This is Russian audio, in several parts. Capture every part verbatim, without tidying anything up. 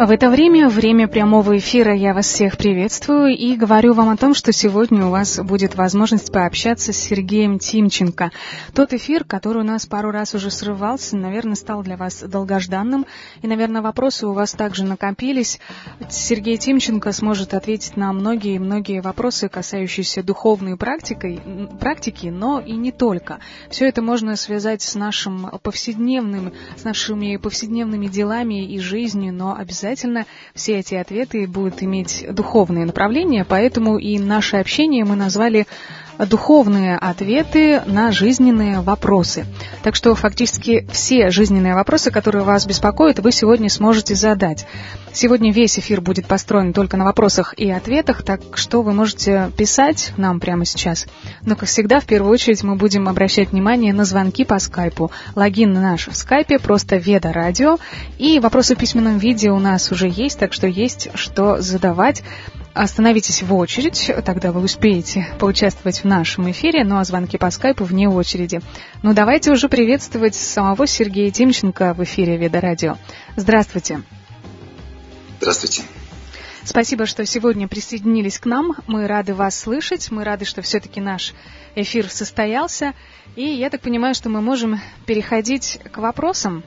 В это время, время прямого эфира, я вас всех приветствую и говорю вам о том, что сегодня у вас будет возможность пообщаться с Сергеем Тимченко. Тот эфир, который у нас пару раз уже срывался, наверное, стал для вас долгожданным, и, наверное, вопросы у вас также накопились. Сергей Тимченко сможет ответить на многие-многие вопросы, касающиеся духовной практикой, практики, но и не только. Все это можно связать с нашим повседневным, с нашими повседневными делами и жизнью, но обязательно Обязательно все эти ответы будут иметь духовные направления, поэтому и наше общение мы назвали «Духовные ответы на жизненные вопросы». Так что фактически все жизненные вопросы, которые вас беспокоят, вы сегодня сможете задать. Сегодня весь эфир будет построен только на вопросах и ответах, так что вы можете писать нам прямо сейчас. Но, как всегда, в первую очередь мы будем обращать внимание на звонки по скайпу. Логин наш в скайпе просто Веда Радио. И вопросы в письменном виде у нас уже есть, так что есть что задавать. Остановитесь в очередь, тогда вы успеете поучаствовать в нашем эфире, ну а звонки по скайпу вне очереди. Ну давайте уже приветствовать самого Сергея Тимченко в эфире Веда Радио. Здравствуйте. Здравствуйте. Спасибо, что сегодня присоединились к нам. Мы рады вас слышать, мы рады, что все-таки наш эфир состоялся. И я так понимаю, что мы можем переходить к вопросам.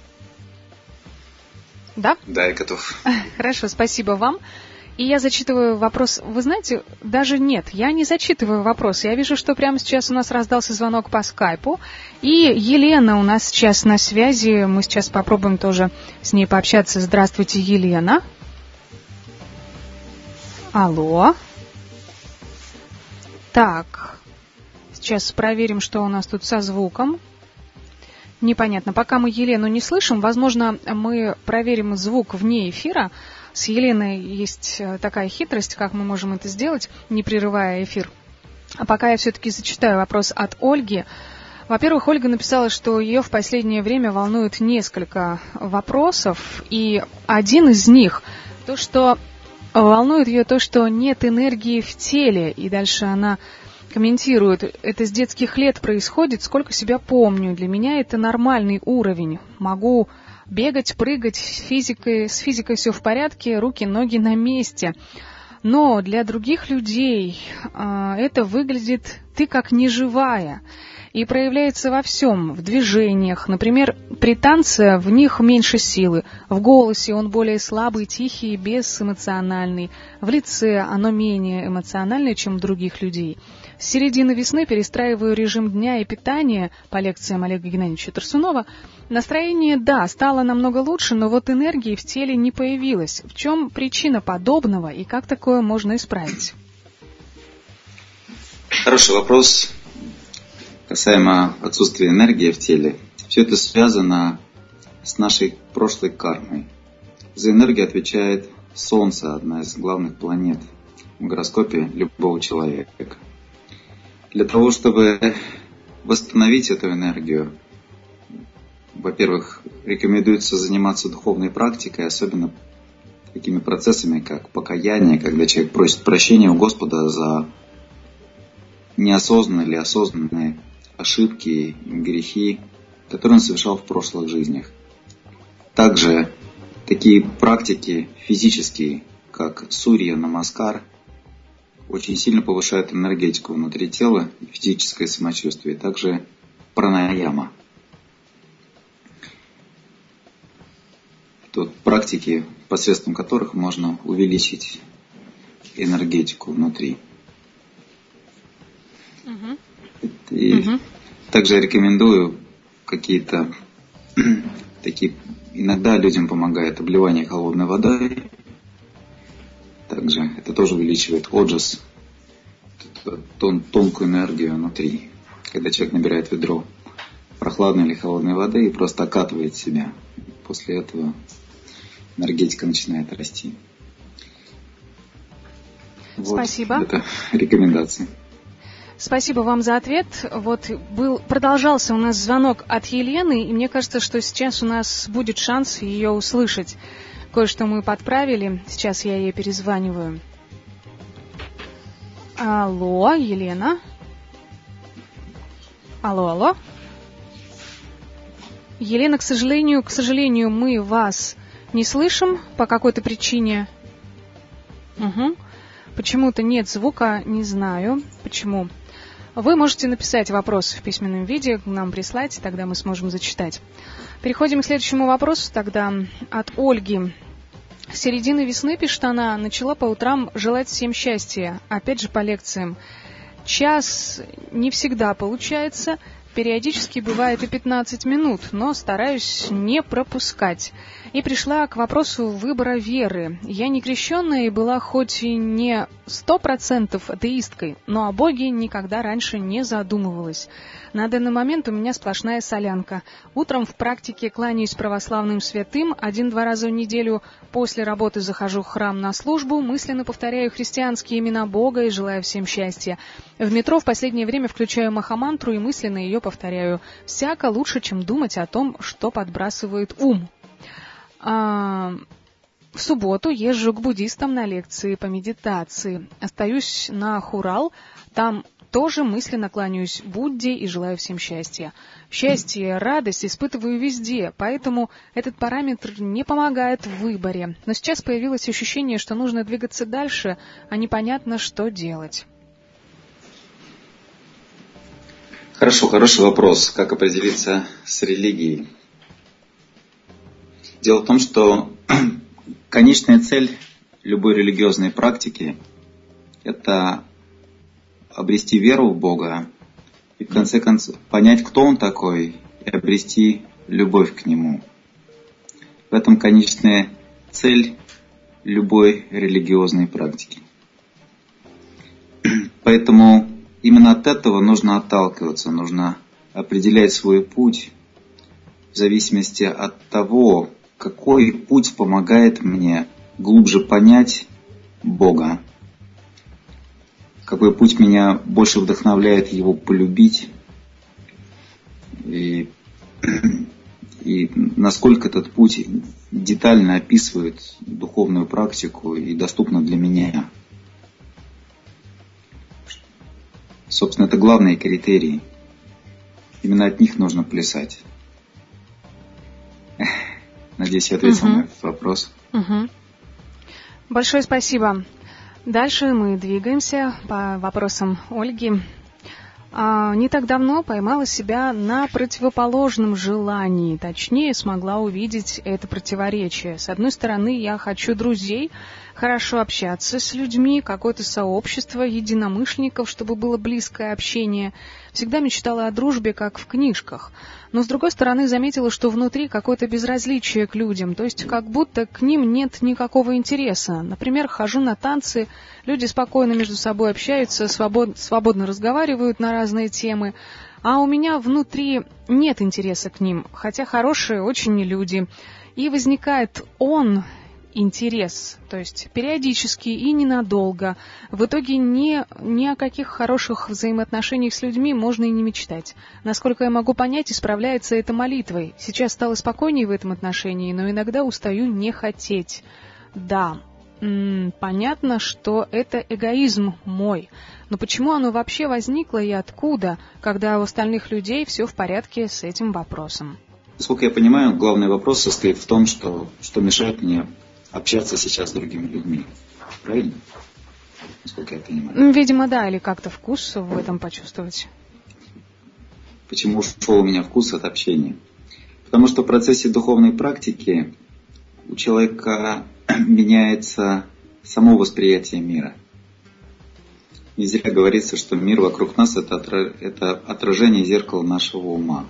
Да? Да, я готов. Хорошо, спасибо вам. И я зачитываю вопрос. Вы знаете, даже нет, я не зачитываю вопрос. Я вижу, что прямо сейчас у нас раздался звонок по скайпу. И Елена у нас сейчас на связи. Мы сейчас попробуем тоже с ней пообщаться. Здравствуйте, Елена. Алло. Так, сейчас проверим, что у нас тут со звуком. Непонятно. Пока мы Елену не слышим, возможно, мы проверим звук вне эфира. С Еленой есть такая хитрость, как мы можем это сделать, не прерывая эфир. А пока я все-таки зачитаю вопрос от Ольги. Во-первых, Ольга написала, что ее в последнее время волнует несколько вопросов. И один из них, то, что волнует ее то, что нет энергии в теле. И дальше она комментирует, это с детских лет происходит, сколько себя помню. Для меня это нормальный уровень. Могу бегать, прыгать, с физикой, с физикой все в порядке, руки, ноги на месте. Но для других людей э, это выглядит ты как неживая. И проявляется во всем, в движениях. Например, при танце в них меньше силы. В голосе он более слабый, тихий, безэмоциональный. В лице оно менее эмоциональное, чем у других людей. С середины весны перестраиваю режим дня и питания по лекциям Олега Геннадьевича Турсунова. Настроение, да, стало намного лучше, но вот энергии в теле не появилось. В чем причина подобного и как такое можно исправить? Хороший вопрос. Касаемо отсутствия энергии в теле. Все это связано с нашей прошлой кармой. За энергию отвечает Солнце, одна из главных планет в гороскопе любого человека. Для того, чтобы восстановить эту энергию, во-первых, рекомендуется заниматься духовной практикой, особенно такими процессами, как покаяние, когда человек просит прощения у Господа за неосознанные или осознанные ошибки, грехи, которые он совершал в прошлых жизнях. Также такие практики физические, как сурья, намаскар, очень сильно повышают энергетику внутри тела и физическое самочувствие. Также пранаяма. Тут практики, посредством которых можно увеличить энергетику внутри. Угу. И угу. также я рекомендую какие-то такие, иногда людям помогает обливание холодной водой. Также это тоже увеличивает оджас, тон, тонкую энергию внутри. Когда человек набирает ведро прохладной или холодной воды и просто окатывает себя. После этого энергетика начинает расти. Вот, спасибо. Это рекомендации. Спасибо вам за ответ. Вот был, продолжался у нас звонок от Елены, и мне кажется, что сейчас у нас будет шанс ее услышать. Кое-что мы подправили. Сейчас я ей перезваниваю. Алло, Елена. Алло, алло. Елена, к сожалению, к сожалению, мы вас не слышим по какой-то причине. Угу. Почему-то нет звука, не знаю почему. Вы можете написать вопрос в письменном виде, нам прислать, тогда мы сможем зачитать. Переходим к следующему вопросу тогда от Ольги. С середины весны, пишет она, начала по утрам желать всем счастья, опять же по лекциям. Час не всегда получается, периодически бывает и пятнадцать минут, но стараюсь не пропускать. И пришла к вопросу выбора веры. Я не крещенная и была хоть и не сто процентов атеисткой, но о Боге никогда раньше не задумывалась. На данный момент у меня сплошная солянка. Утром в практике кланяюсь православным святым, один-два раза в неделю после работы захожу в храм на службу, мысленно повторяю христианские имена Бога и желаю всем счастья. В метро в последнее время включаю махамантру и мысленно ее повторяю. Всяко лучше, чем думать о том, что подбрасывает ум. А... В субботу езжу к буддистам на лекции по медитации. Остаюсь на Хурал, там тоже мысленно кланяюсь Будде и желаю всем счастья. Счастье, радость испытываю везде, поэтому этот параметр не помогает в выборе. Но сейчас появилось ощущение, что нужно двигаться дальше, а непонятно, что делать. Хорошо, хороший вопрос. Как определиться с религией? Дело в том, что конечная цель любой религиозной практики – это обрести веру в Бога и в конце концов понять, кто Он такой, и обрести любовь к Нему. В этом конечная цель любой религиозной практики. Поэтому именно от этого нужно отталкиваться, нужно определять свой путь в зависимости от того, какой путь помогает мне глубже понять Бога, какой путь меня больше вдохновляет Его полюбить, и, и насколько этот путь детально описывает духовную практику и доступно для меня. Собственно, это главные критерии. Именно от них нужно плясать. Надеюсь, я ответил угу. на этот вопрос. Угу. Большое спасибо. Дальше мы двигаемся по вопросам Ольги. А, не так давно поймала себя на противоположном желании, точнее, смогла увидеть это противоречие. С одной стороны, я хочу друзей, хорошо общаться с людьми, какое-то сообщество единомышленников, чтобы было близкое общение. Всегда мечтала о дружбе, как в книжках. Но, с другой стороны, заметила, что внутри какое-то безразличие к людям, то есть как будто к ним нет никакого интереса. Например, хожу на танцы, люди спокойно между собой общаются, свобод... свободно разговаривают на разные темы, а у меня внутри нет интереса к ним, хотя хорошие очень люди. И возникает он... интерес, то есть периодически и ненадолго. В итоге ни, ни о каких хороших взаимоотношениях с людьми можно и не мечтать. Насколько я могу понять, исправляется это молитвой. Сейчас стало спокойнее в этом отношении, но иногда устаю не хотеть. Да, м-м, понятно, что это эгоизм мой. Но почему оно вообще возникло и откуда, когда у остальных людей все в порядке с этим вопросом? Насколько я понимаю, главный вопрос состоит в том, что, что мешает мне общаться сейчас с другими людьми. Правильно? Насколько я понимаю. Видимо, да, или как-то вкус в этом почувствовать. Почему ушел у меня вкус от общения? Потому что в процессе духовной практики у человека меняется само восприятие мира. Не зря говорится, что мир вокруг нас это, это отражение зеркала нашего ума.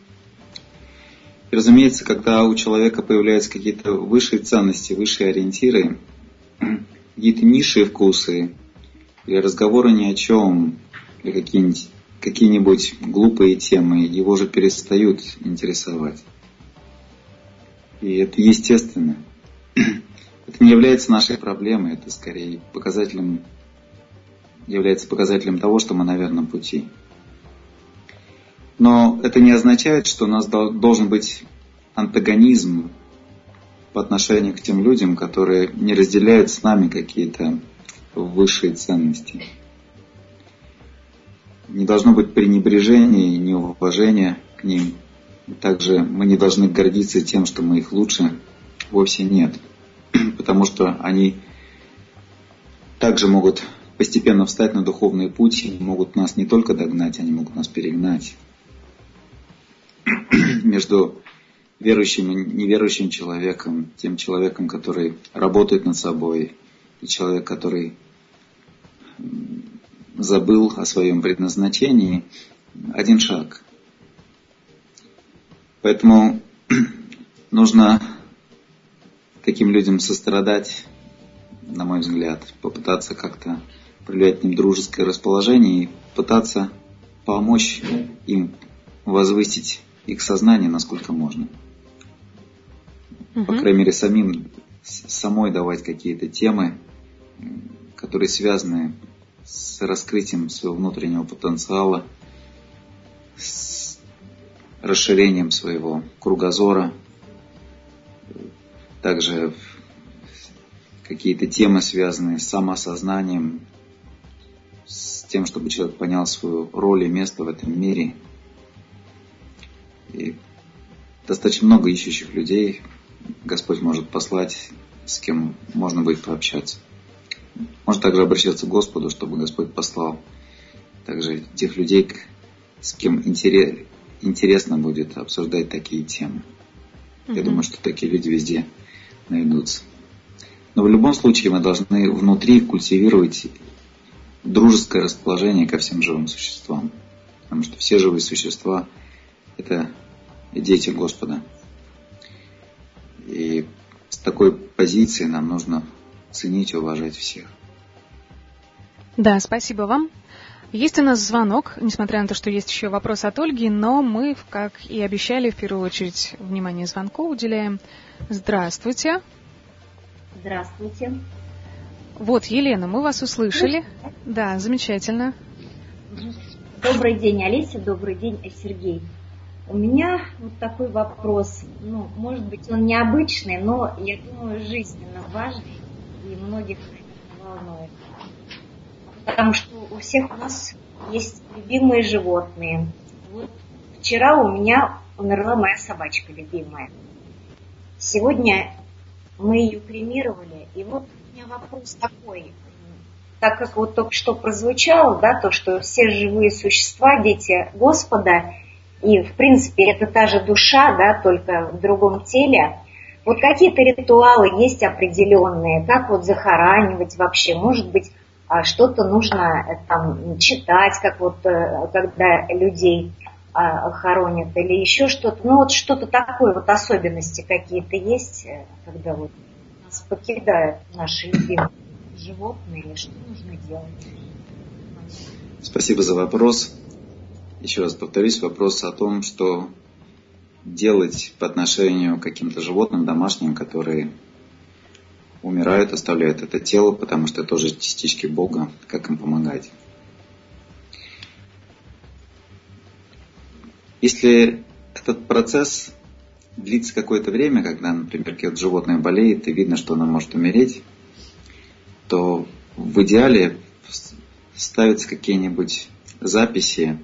И, разумеется, когда у человека появляются какие-то высшие ценности, высшие ориентиры, какие-то низшие вкусы, или разговоры ни о чем, или какие-нибудь, какие-нибудь глупые темы, его же перестают интересовать. И это естественно. Это не является нашей проблемой, это скорее показателем, является показателем того, что мы на верном пути. Но это не означает, что у нас должен быть антагонизм по отношению к тем людям, которые не разделяют с нами какие-то высшие ценности. Не должно быть пренебрежения и неуважения к ним. Также мы не должны гордиться тем, что мы их лучше вовсе нет. Потому что они также могут постепенно встать на духовный путь и могут нас не только догнать, они могут нас перегнать. Между верующим и неверующим человеком, тем человеком, который работает над собой, и человек, который забыл о своем предназначении, один шаг. Поэтому нужно таким людям сострадать, на мой взгляд, попытаться как-то проявлять к ним дружеское расположение и пытаться помочь им возвысить их сознание, насколько можно. Угу. По крайней мере, самим, самой давать какие-то темы, которые связаны с раскрытием своего внутреннего потенциала, с расширением своего кругозора, также какие-то темы, связанные с самоосознанием, с тем, чтобы человек понял свою роль и место в этом мире. И достаточно много ищущих людей Господь может послать, с кем можно будет пообщаться. Можно также обращаться к Господу, чтобы Господь послал также тех людей, с кем интерес, интересно будет обсуждать такие темы. Mm-hmm. Я думаю, что такие люди везде найдутся. Но в любом случае мы должны внутри культивировать дружеское расположение ко всем живым существам. Потому что все живые существа – это дети Господа. И с такой позиции нам нужно ценить и уважать всех. Да, спасибо вам. Есть у нас звонок, несмотря на то, что есть еще вопрос от Ольги, но мы, как и обещали, в первую очередь внимание звонку уделяем. Здравствуйте. Здравствуйте. Вот, Елена, мы вас услышали. Да, замечательно. Добрый день, Олеся, добрый день, Сергей. У меня вот такой вопрос, ну, может быть, он необычный, но, я думаю, жизненно важный и многих, наверное, волнует. Потому что у всех у нас есть любимые животные. Вот вчера у меня умерла моя собачка любимая. Сегодня мы ее кремировали, и вот у меня вопрос такой. Так как вот только что прозвучало, да, то, что все живые существа, дети Господа, и, в принципе, это та же душа, да, только в другом теле. Вот какие-то ритуалы есть определенные, как вот захоранивать вообще, может быть, что-то нужно там читать, как вот когда людей хоронят, или еще что-то. Ну вот что-то такое, вот особенности какие-то есть, когда вот нас покидают наши любимые животные, что нужно делать? Спасибо за вопрос. Еще раз повторюсь, вопрос о том, что делать по отношению к каким-то животным домашним, которые умирают, оставляют это тело, потому что это тоже частички Бога, как им помогать. Если этот процесс длится какое-то время, когда, например, какое-то животное болеет, и видно, что оно может умереть, то в идеале ставятся какие-нибудь записи,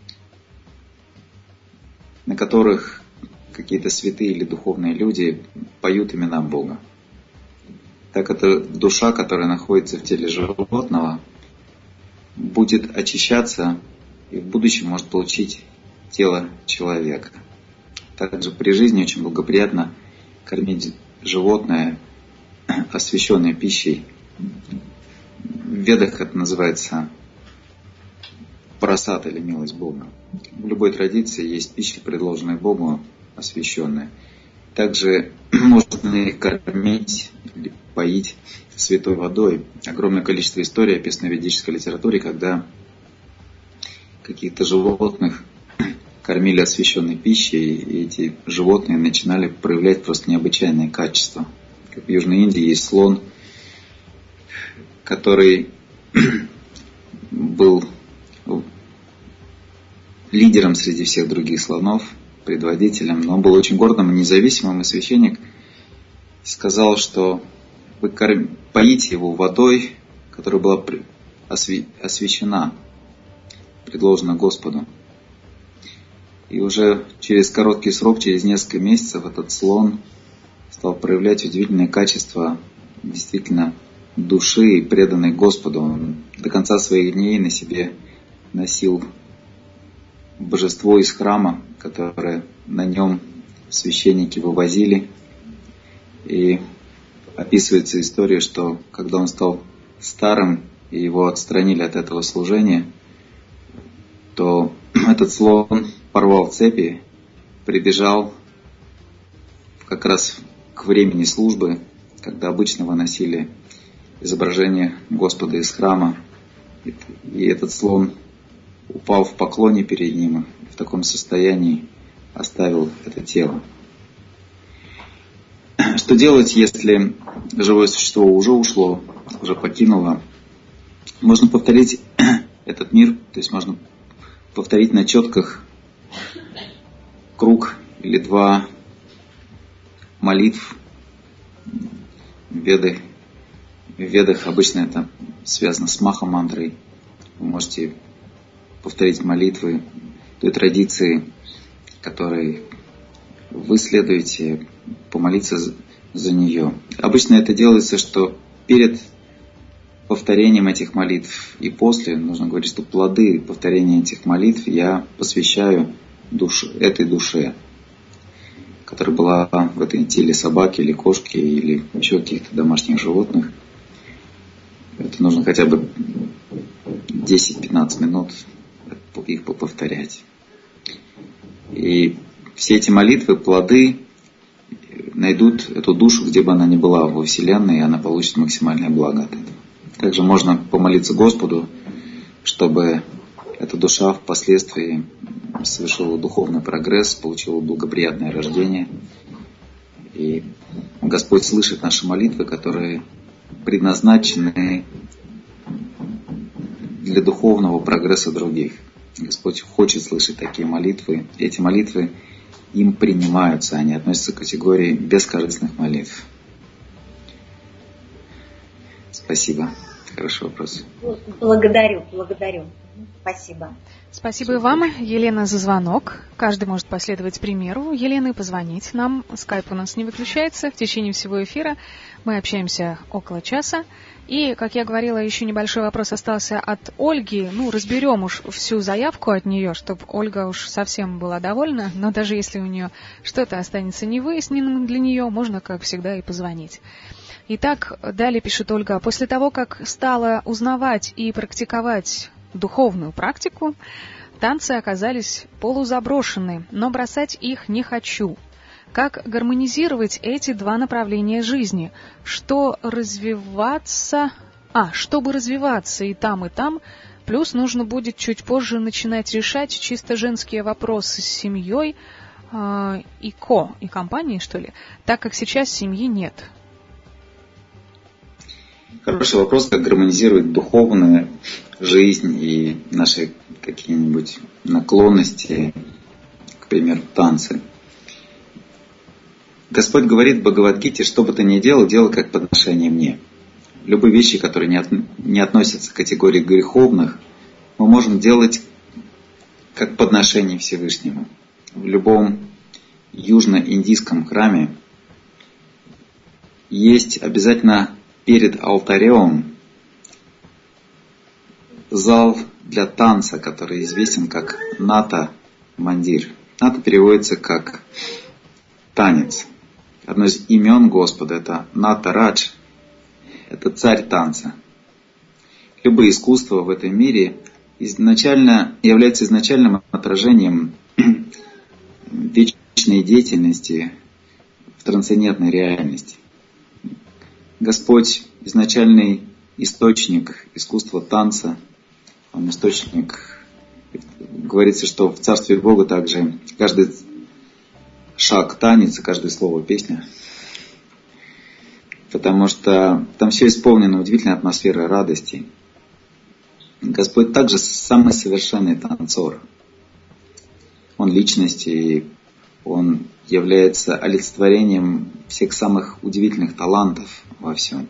на которых какие-то святые или духовные люди поют имена Бога. Так эта душа, которая находится в теле животного, будет очищаться и в будущем может получить тело человека. Также при жизни очень благоприятно кормить животное освященной пищей. В Ведах это называется прасад или милость Бога. В любой традиции есть пища, предложенная Богу, освященная. Также можно их кормить или поить святой водой. Огромное количество историй описано в ведической литературе, когда каких-то животных кормили освященной пищей, и эти животные начинали проявлять просто необычайные качества. Как в Южной Индии есть слон, который был лидером среди всех других слонов, предводителем, но он был очень гордым и независимым, и священник сказал, что вы поите его водой, которая была освящена, предложена Господу. И уже через короткий срок, через несколько месяцев, этот слон стал проявлять удивительные качества действительно души, преданной Господу. Он до конца своих дней на себе носил божество из храма, которое на нем священники вывозили. И описывается история, что когда он стал старым и его отстранили от этого служения, то этот слон порвал цепи, прибежал как раз к времени службы, когда обычно выносили изображение Господа из храма. И этот слон упал в поклоне перед ним, и в таком состоянии оставил это тело. Что делать, если живое существо уже ушло, уже покинуло? Можно повторить этот мир, то есть можно повторить на четках круг или два молитв. В ведах, в ведах обычно это связано с маха-мантрой. Вы можете повторить молитвы той традиции, которой вы следуете, помолиться за нее. Обычно это делается, что перед повторением этих молитв и после нужно говорить, что плоды повторения этих молитв я посвящаю душе, этой душе, которая была в этой теле собаки или кошки или еще каких-то домашних животных. Это нужно хотя бы десять-пятнадцать минут их повторять. И все эти молитвы, плоды найдут эту душу, где бы она ни была во Вселенной, и она получит максимальное благо от этого. Также можно помолиться Господу, чтобы эта душа впоследствии совершила духовный прогресс, получила благоприятное рождение. И Господь слышит наши молитвы, которые предназначены для духовного прогресса других. Господь хочет слышать такие молитвы. И эти молитвы им принимаются, они относятся к категории бескорыстных молитв. Спасибо. Хороший вопрос. Благодарю, благодарю. Спасибо. Спасибо и вам, Елена, за звонок. Каждый может последовать примеру Елены и позвонить нам. Скайп у нас не выключается. В течение всего эфира мы общаемся около часа. И, как я говорила, еще небольшой вопрос остался от Ольги. Ну, разберем уж всю заявку от нее, чтобы Ольга уж совсем была довольна. Но даже если у нее что-то останется невыясненным для нее, можно, как всегда, и позвонить. Итак, далее пишет Ольга. После того, как стала узнавать и практиковать духовную практику, танцы оказались полузаброшены, но бросать их не хочу. Как гармонизировать эти два направления жизни? Что развиваться... А, чтобы развиваться и там, и там, плюс нужно будет чуть позже начинать решать чисто женские вопросы с семьей э, и ко, и компанией, что ли, так как сейчас семьи нет. Хороший вопрос, как гармонизировать духовную жизнь и наши какие-нибудь наклонности, к примеру, танцы. Господь говорит в Бхагавад-гите, что бы ты ни делал, делай как подношение мне. Любые вещи, которые не, от, не относятся к категории греховных, мы можем делать как подношение Всевышнему. В любом южно-индийском храме есть обязательно перед алтарем зал для танца, который известен как Ната Мандир. Ната переводится как танец. Одно из имен Господа — это Ната Радж, это царь танца. Любое искусство в этом мире изначально является изначальным отражением вечной деятельности в трансцендентной реальности. Господь — изначальный источник искусства танца, Он источник, говорится, что в Царстве Бога также каждый шаг танец, и каждое слово песня. Потому что там все исполнено удивительной атмосферой радости. Господь также самый совершенный танцор. Он личность, и Он является олицетворением всех самых удивительных талантов во всем.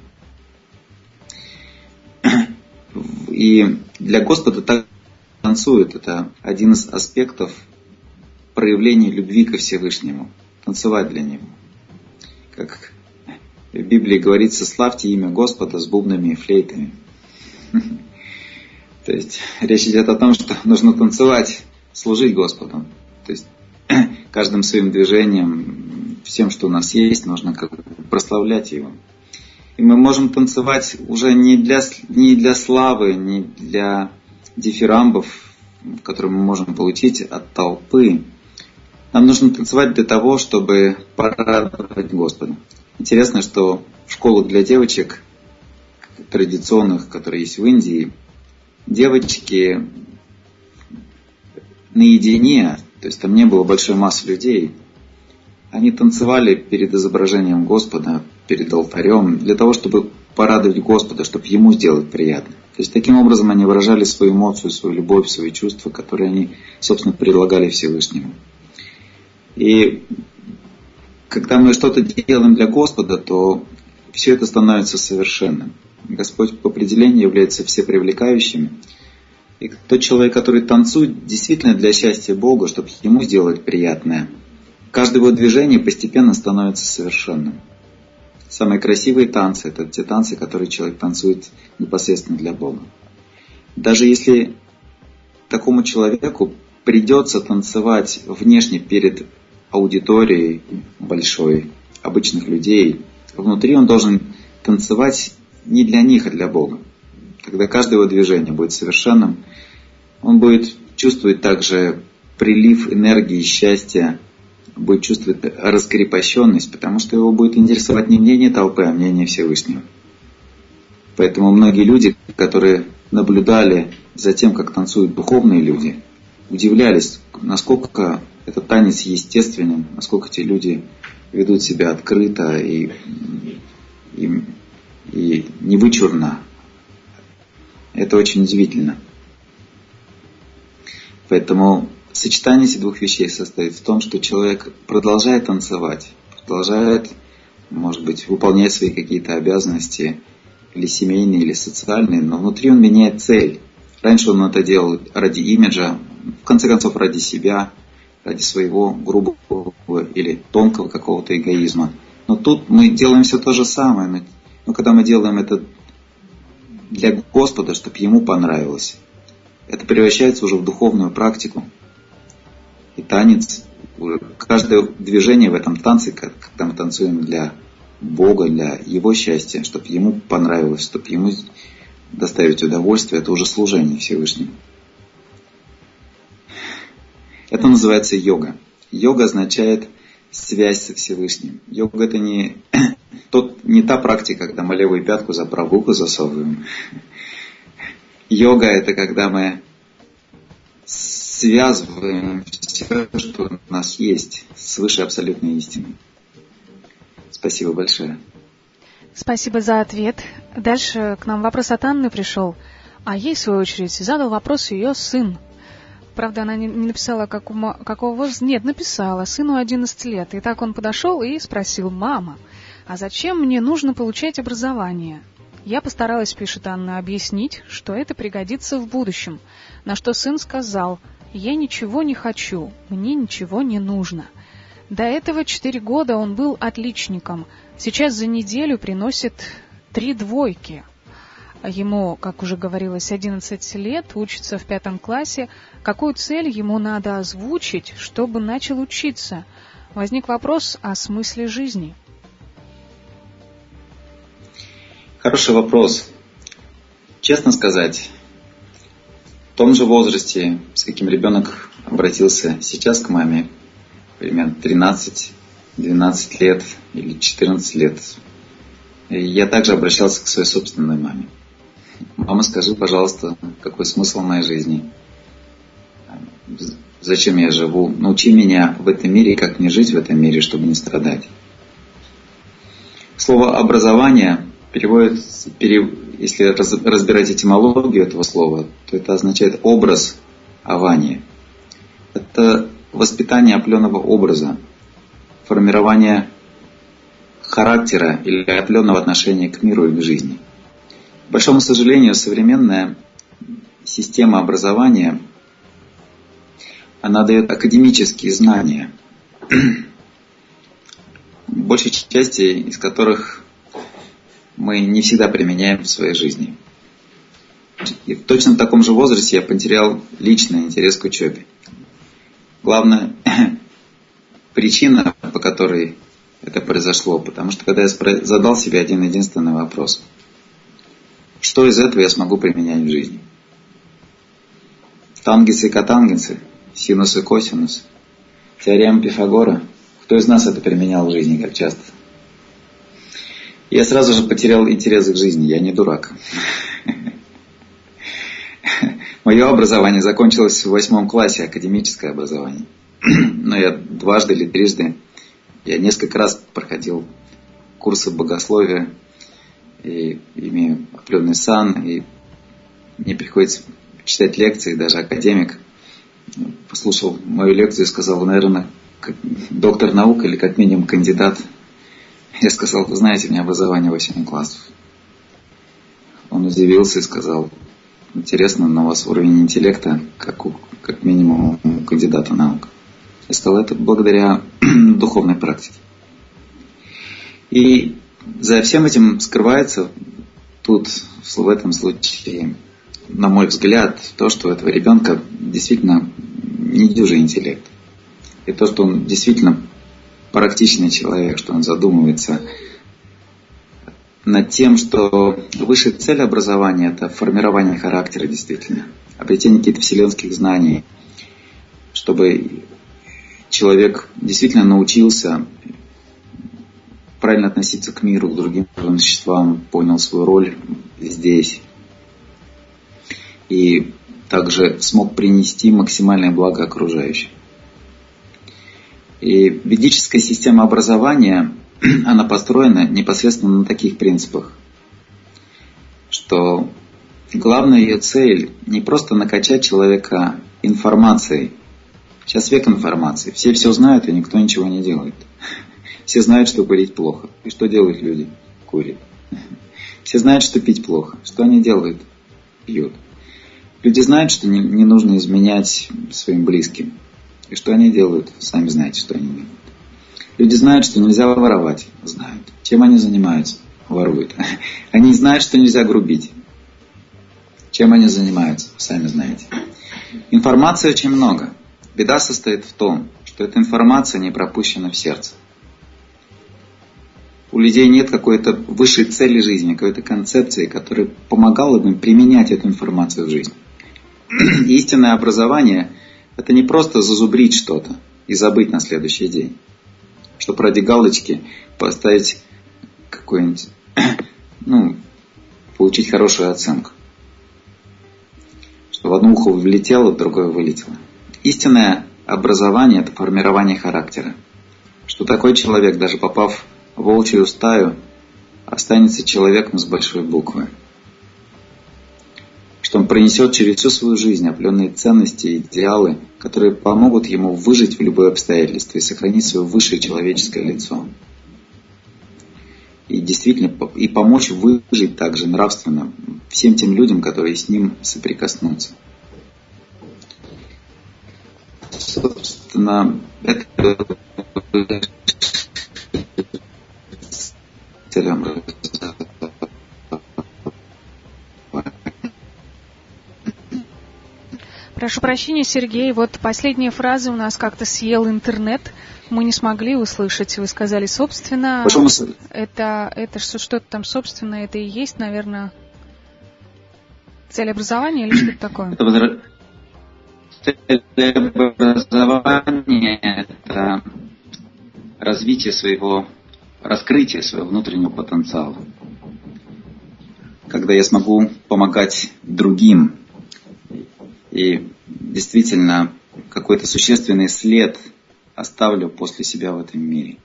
И для Господа так танцует. Это один из аспектов проявления любви ко Всевышнему. Танцевать для Него. Как в Библии говорится: славьте имя Господа с бубнами и флейтами. То есть речь идет о том, что нужно танцевать, служить Господу. То есть каждым своим движением, всем, что у нас есть, нужно как бы прославлять Его. И мы можем танцевать уже не для, не для славы, не для дифирамбов, которые мы можем получить от толпы. Нам нужно танцевать для того, чтобы порадовать Господа. Интересно, что в школах для девочек, традиционных, которые есть в Индии, девочки наедине, то есть там не было большой массы людей, они танцевали перед изображением Господа, перед алтарем, для того, чтобы порадовать Господа, чтобы Ему сделать приятно. То есть таким образом они выражали свою эмоцию, свою любовь, свои чувства, которые они, собственно, предлагали Всевышнему. И когда мы что-то делаем для Господа, то все это становится совершенным. Господь по определению является всепривлекающим. И тот человек, который танцует действительно для счастья Бога, чтобы Ему сделать приятное, каждое его движение постепенно становится совершенным. Самые красивые танцы – это те танцы, которые человек танцует непосредственно для Бога. Даже если такому человеку придется танцевать внешне перед аудиторией большой, обычных людей, внутри он должен танцевать не для них, а для Бога. Тогда каждое его движение будет совершенным. Он будет чувствовать также прилив энергии, счастья, будет чувствовать раскрепощенность, потому что его будет интересовать не мнение толпы, а мнение Всевышнего. Поэтому многие люди, которые наблюдали за тем, как танцуют духовные люди, удивлялись, насколько этот танец естественен, насколько эти люди ведут себя открыто и, и, и невычурно. Это очень удивительно. Поэтому сочетание этих двух вещей состоит в том, что человек продолжает танцевать, продолжает, может быть, выполнять свои какие-то обязанности, или семейные, или социальные, но внутри он меняет цель. Раньше он это делал ради имиджа, в конце концов ради себя, ради своего грубого или тонкого какого-то эгоизма. Но тут мы делаем все то же самое. Но когда мы делаем это для Господа, чтобы Ему понравилось, это превращается уже в духовную практику. И танец, каждое движение в этом танце, когда мы танцуем для Бога, для Его счастья, чтобы Ему понравилось, чтобы Ему доставить удовольствие, это уже служение Всевышнему. Это называется йога. Йога означает связь со Всевышним. Йога это не, тот, не та практика, когда мы левую пятку за правую руку засовываем. Йога это когда мы связываем все, что у нас есть, с высшей абсолютной истиной. Спасибо большое. Спасибо за ответ. Дальше к нам вопрос от Анны пришел. А ей, в свою очередь, задал вопрос ее сын. Правда, она не написала, какого, какого возраста. Нет, написала. Сыну одиннадцать лет. И так он подошел и спросил: «Мама, а зачем мне нужно получать образование?» Я постаралась, пишет Анна, объяснить, что это пригодится в будущем. На что сын сказал: «Я ничего не хочу, мне ничего не нужно». До этого четыре года он был отличником. Сейчас за неделю приносит три двойки. Ему, как уже говорилось, одиннадцать лет, учится в пятом классе. Какую цель ему надо озвучить, чтобы начал учиться? Возник вопрос о смысле жизни. Хороший вопрос. Честно сказать, в том же возрасте, с каким ребенок обратился сейчас к маме, примерно тринадцать-двенадцать лет или четырнадцать лет, я также обращался к своей собственной маме. Мама, скажи, пожалуйста, какой смысл моей жизни? Зачем я живу? Научи меня в этом мире, как мне жить в этом мире, чтобы не страдать. Слово «образование» переводится, если разбирать этимологию этого слова, то это означает образ ования. Это воспитание определенного образа, формирование характера или определенного отношения к миру и к жизни. К большому сожалению, современная система образования, она дает академические знания, большей части из которых мы не всегда применяем в своей жизни. И в точно таком же возрасте я потерял личный интерес к учебе. Главная причина, по которой это произошло, потому что когда я задал себе один единственный вопрос: что из этого я смогу применять в жизни? Тангенсы и котангенсы, синус и косинус, теорема Пифагора. Кто из нас это применял в жизни, как часто? Я сразу же потерял интерес к жизни, я не дурак. Мое образование закончилось в восьмом классе, академическое образование. Но я дважды или трижды, я несколько раз проходил курсы богословия, и имею определенный сан, и мне приходится читать лекции, даже академик послушал мою лекцию и сказал: вы, наверное, доктор наук или как минимум кандидат. Я сказал: вы знаете, у меня образование восемь классов. Он удивился и сказал: интересно, но у вас уровень интеллекта как, у, как минимум у кандидата наук. Я сказал: это благодаря духовной практике. И за всем этим скрывается тут, в этом случае, на мой взгляд, то, что у этого ребенка действительно недюжий интеллект. И то, что он действительно практичный человек, что он задумывается над тем, что высшая цель образования – это формирование характера действительно, обретение каких-то вселенских знаний, чтобы человек действительно научился правильно относиться к миру, к другим существам, понял свою роль здесь. И также смог принести максимальное благо окружающим. И ведическая система образования, она построена непосредственно на таких принципах, что главная ее цель не просто накачать человека информацией. Сейчас век информации. Все все знают, и никто ничего не делает. Все знают, что курить плохо. И что делают люди? Курят. Все знают, что пить плохо. Что они делают? Пьют. Люди знают, что не, не нужно изменять своим близким. И что они делают? Сами знаете, что они делают. Люди знают, что нельзя воровать. Знают. Чем они занимаются? Воруют. Они знают, что нельзя грубить. Чем они занимаются? Сами знаете. Информации очень много. Беда состоит в том, что эта информация не пропущена в сердце. У людей нет какой-то высшей цели жизни, какой-то концепции, которая помогала бы им применять эту информацию в жизни. Истинное образование – это не просто зазубрить что-то и забыть на следующий день. Чтобы ради галочки поставить какой-нибудь, ну, получить хорошую оценку. Что в одно ухо влетело, в другое вылетело. Истинное образование – это формирование характера. Что такой человек, даже попав в волчью стаю, останется человеком с большой буквы. Что он пронесет через всю свою жизнь определенные ценности и идеалы, которые помогут ему выжить в любое обстоятельство и сохранить свое высшее человеческое лицо. И действительно, и помочь выжить также нравственно всем тем людям, которые с ним соприкоснутся. Собственно, это целям. Прошу прощения, Сергей, вот последняя фраза у нас как-то съел интернет. Мы не смогли услышать. Вы сказали собственно. Это, это что-то там собственно, это и есть, наверное, цель образования или что-то такое? Цель образования – это развитие своего, раскрытие своего внутреннего потенциала. Когда я смогу помогать другим и действительно какой-то существенный след оставлю после себя в этом мире.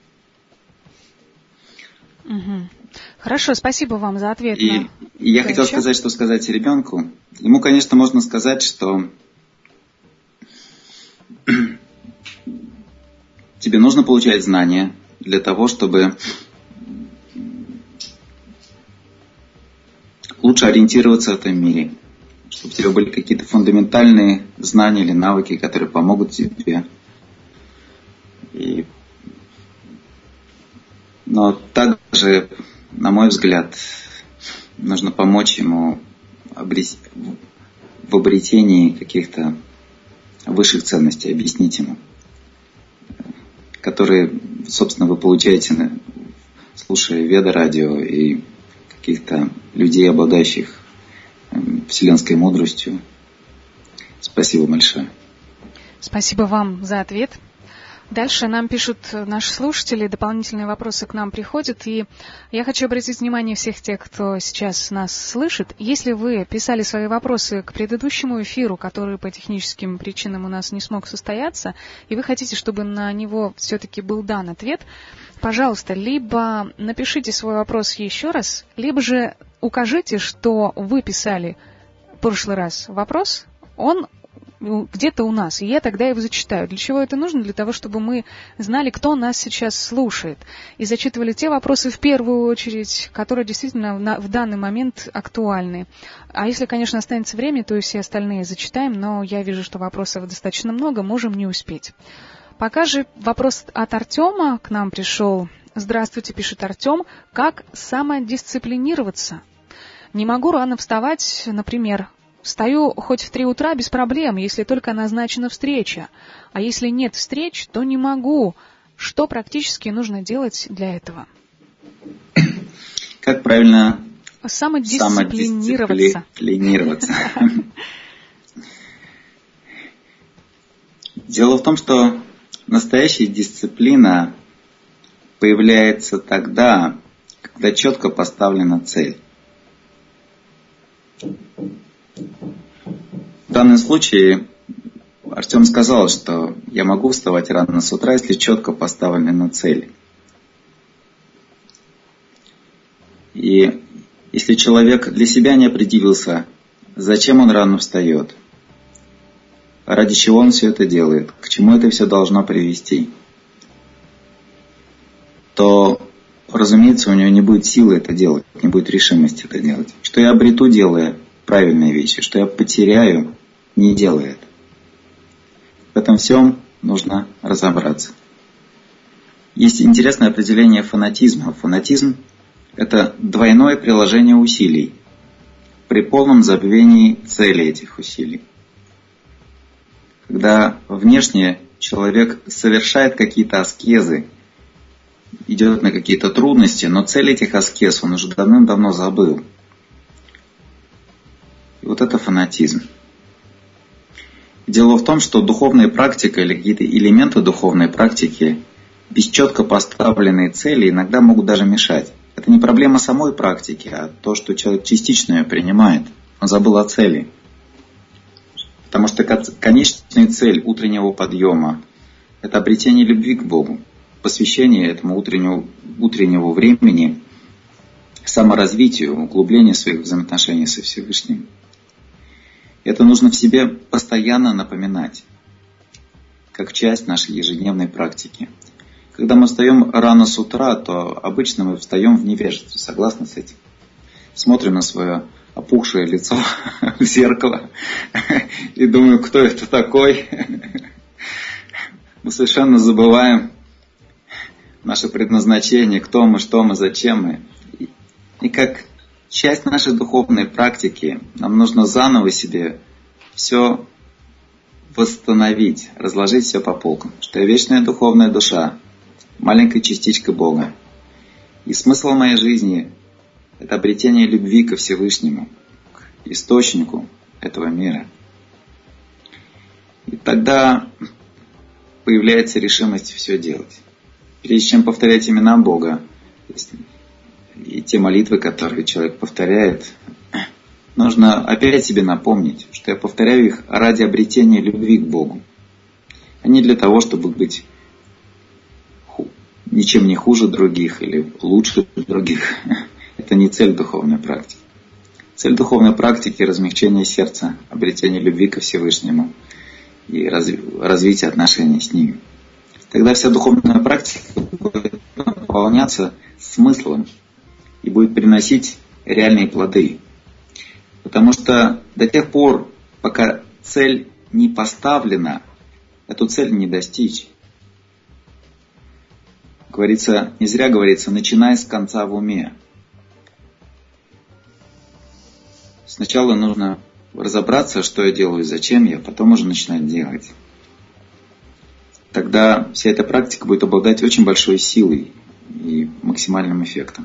Угу. Хорошо, спасибо вам за ответ. И, на... и я хотел сказать, что сказать ребенку. Ему, конечно, можно сказать, что тебе нужно получать знания для того, чтобы лучше ориентироваться в этом мире. Чтобы у тебя были какие-то фундаментальные знания или навыки, которые помогут тебе. И... Но также на мой взгляд, нужно помочь ему обрести, в обретении каких-то высших ценностей, объяснить ему, которые, собственно, вы получаете, слушая Веда-радио и каких-то людей, обладающих вселенской мудростью. Спасибо большое. Спасибо вам за ответ. Дальше нам пишут наши слушатели, дополнительные вопросы к нам приходят, и я хочу обратить внимание всех тех, кто сейчас нас слышит. Если вы писали свои вопросы к предыдущему эфиру, который по техническим причинам у нас не смог состояться, и вы хотите, чтобы на него все-таки был дан ответ, пожалуйста, либо напишите свой вопрос еще раз, либо же укажите, что вы писали в прошлый раз вопрос, он где-то у нас, и я тогда его зачитаю. Для чего это нужно? Для того, чтобы мы знали, кто нас сейчас слушает, и зачитывали те вопросы в первую очередь, которые действительно в данный момент актуальны. А если, конечно, останется время, то и все остальные зачитаем, но я вижу, что вопросов достаточно много, можем не успеть. Пока же вопрос от Артема к нам пришел. Здравствуйте, пишет Артем. Как самодисциплинироваться? Не могу рано вставать, например. Встаю хоть в три утра без проблем, если только назначена встреча. А если нет встреч, то не могу. Что практически нужно делать для этого? Как правильно самодисциплинироваться? Самодисциплинироваться. Дело в том, что настоящая дисциплина появляется тогда, когда четко поставлена цель. В данном случае Артем сказал, что я могу вставать рано с утра, если четко поставлена цель. И если человек для себя не определился, зачем он рано встает, ради чего он все это делает, к чему это все должно привести, то, разумеется, у него не будет силы это делать, не будет решимости это делать. Что я обрету, делая правильные вещи, что я потеряю, не делая это. В этом всем нужно разобраться. Есть интересное определение фанатизма. Фанатизм – это двойное приложение усилий при полном забвении цели этих усилий. Когда внешне человек совершает какие-то аскезы, идет на какие-то трудности, но цель этих аскез он уже давным-давно забыл. И вот это фанатизм. Дело в том, что духовная практика или какие-то элементы духовной практики без четко поставленной цели иногда могут даже мешать. Это не проблема самой практики, а то, что человек частично ее принимает. Он забыл о цели. Потому что конечная цель утреннего подъема – это обретение любви к Богу, посвящение этому утреннего, утреннего времени саморазвитию, углублению своих взаимоотношений со Всевышним. Это нужно в себе постоянно напоминать, как часть нашей ежедневной практики. Когда мы встаем рано с утра, то обычно мы встаем в невежестве, согласны с этим? Смотрим на свое опухшее лицо в зеркало и думаю, кто это такой? Мы совершенно забываем наше предназначение, кто мы, что мы, зачем мы. И как часть нашей духовной практики нам нужно заново себе все восстановить, разложить все по полкам. Что я вечная духовная душа, маленькая частичка Бога. И смысл моей жизни – это обретение любви ко Всевышнему, к источнику этого мира. И тогда появляется решимость все делать. Прежде чем повторять имена Бога, и те молитвы, которые человек повторяет, нужно опять себе напомнить, что я повторяю их ради обретения любви к Богу, а не для того, чтобы быть ничем не хуже других или лучше других. Это не цель духовной практики. Цель духовной практики – размягчение сердца, обретение любви ко Всевышнему и развитие отношений с Ним. Тогда вся духовная практика будет наполняться смыслом и будет приносить реальные плоды. Потому что до тех пор, пока цель не поставлена, эту цель не достичь. Говорится, не зря говорится, начинай с конца в уме. сначала нужно разобраться, что я делаю, зачем я, потом уже начинать делать. Тогда вся эта практика будет обладать очень большой силой и максимальным эффектом.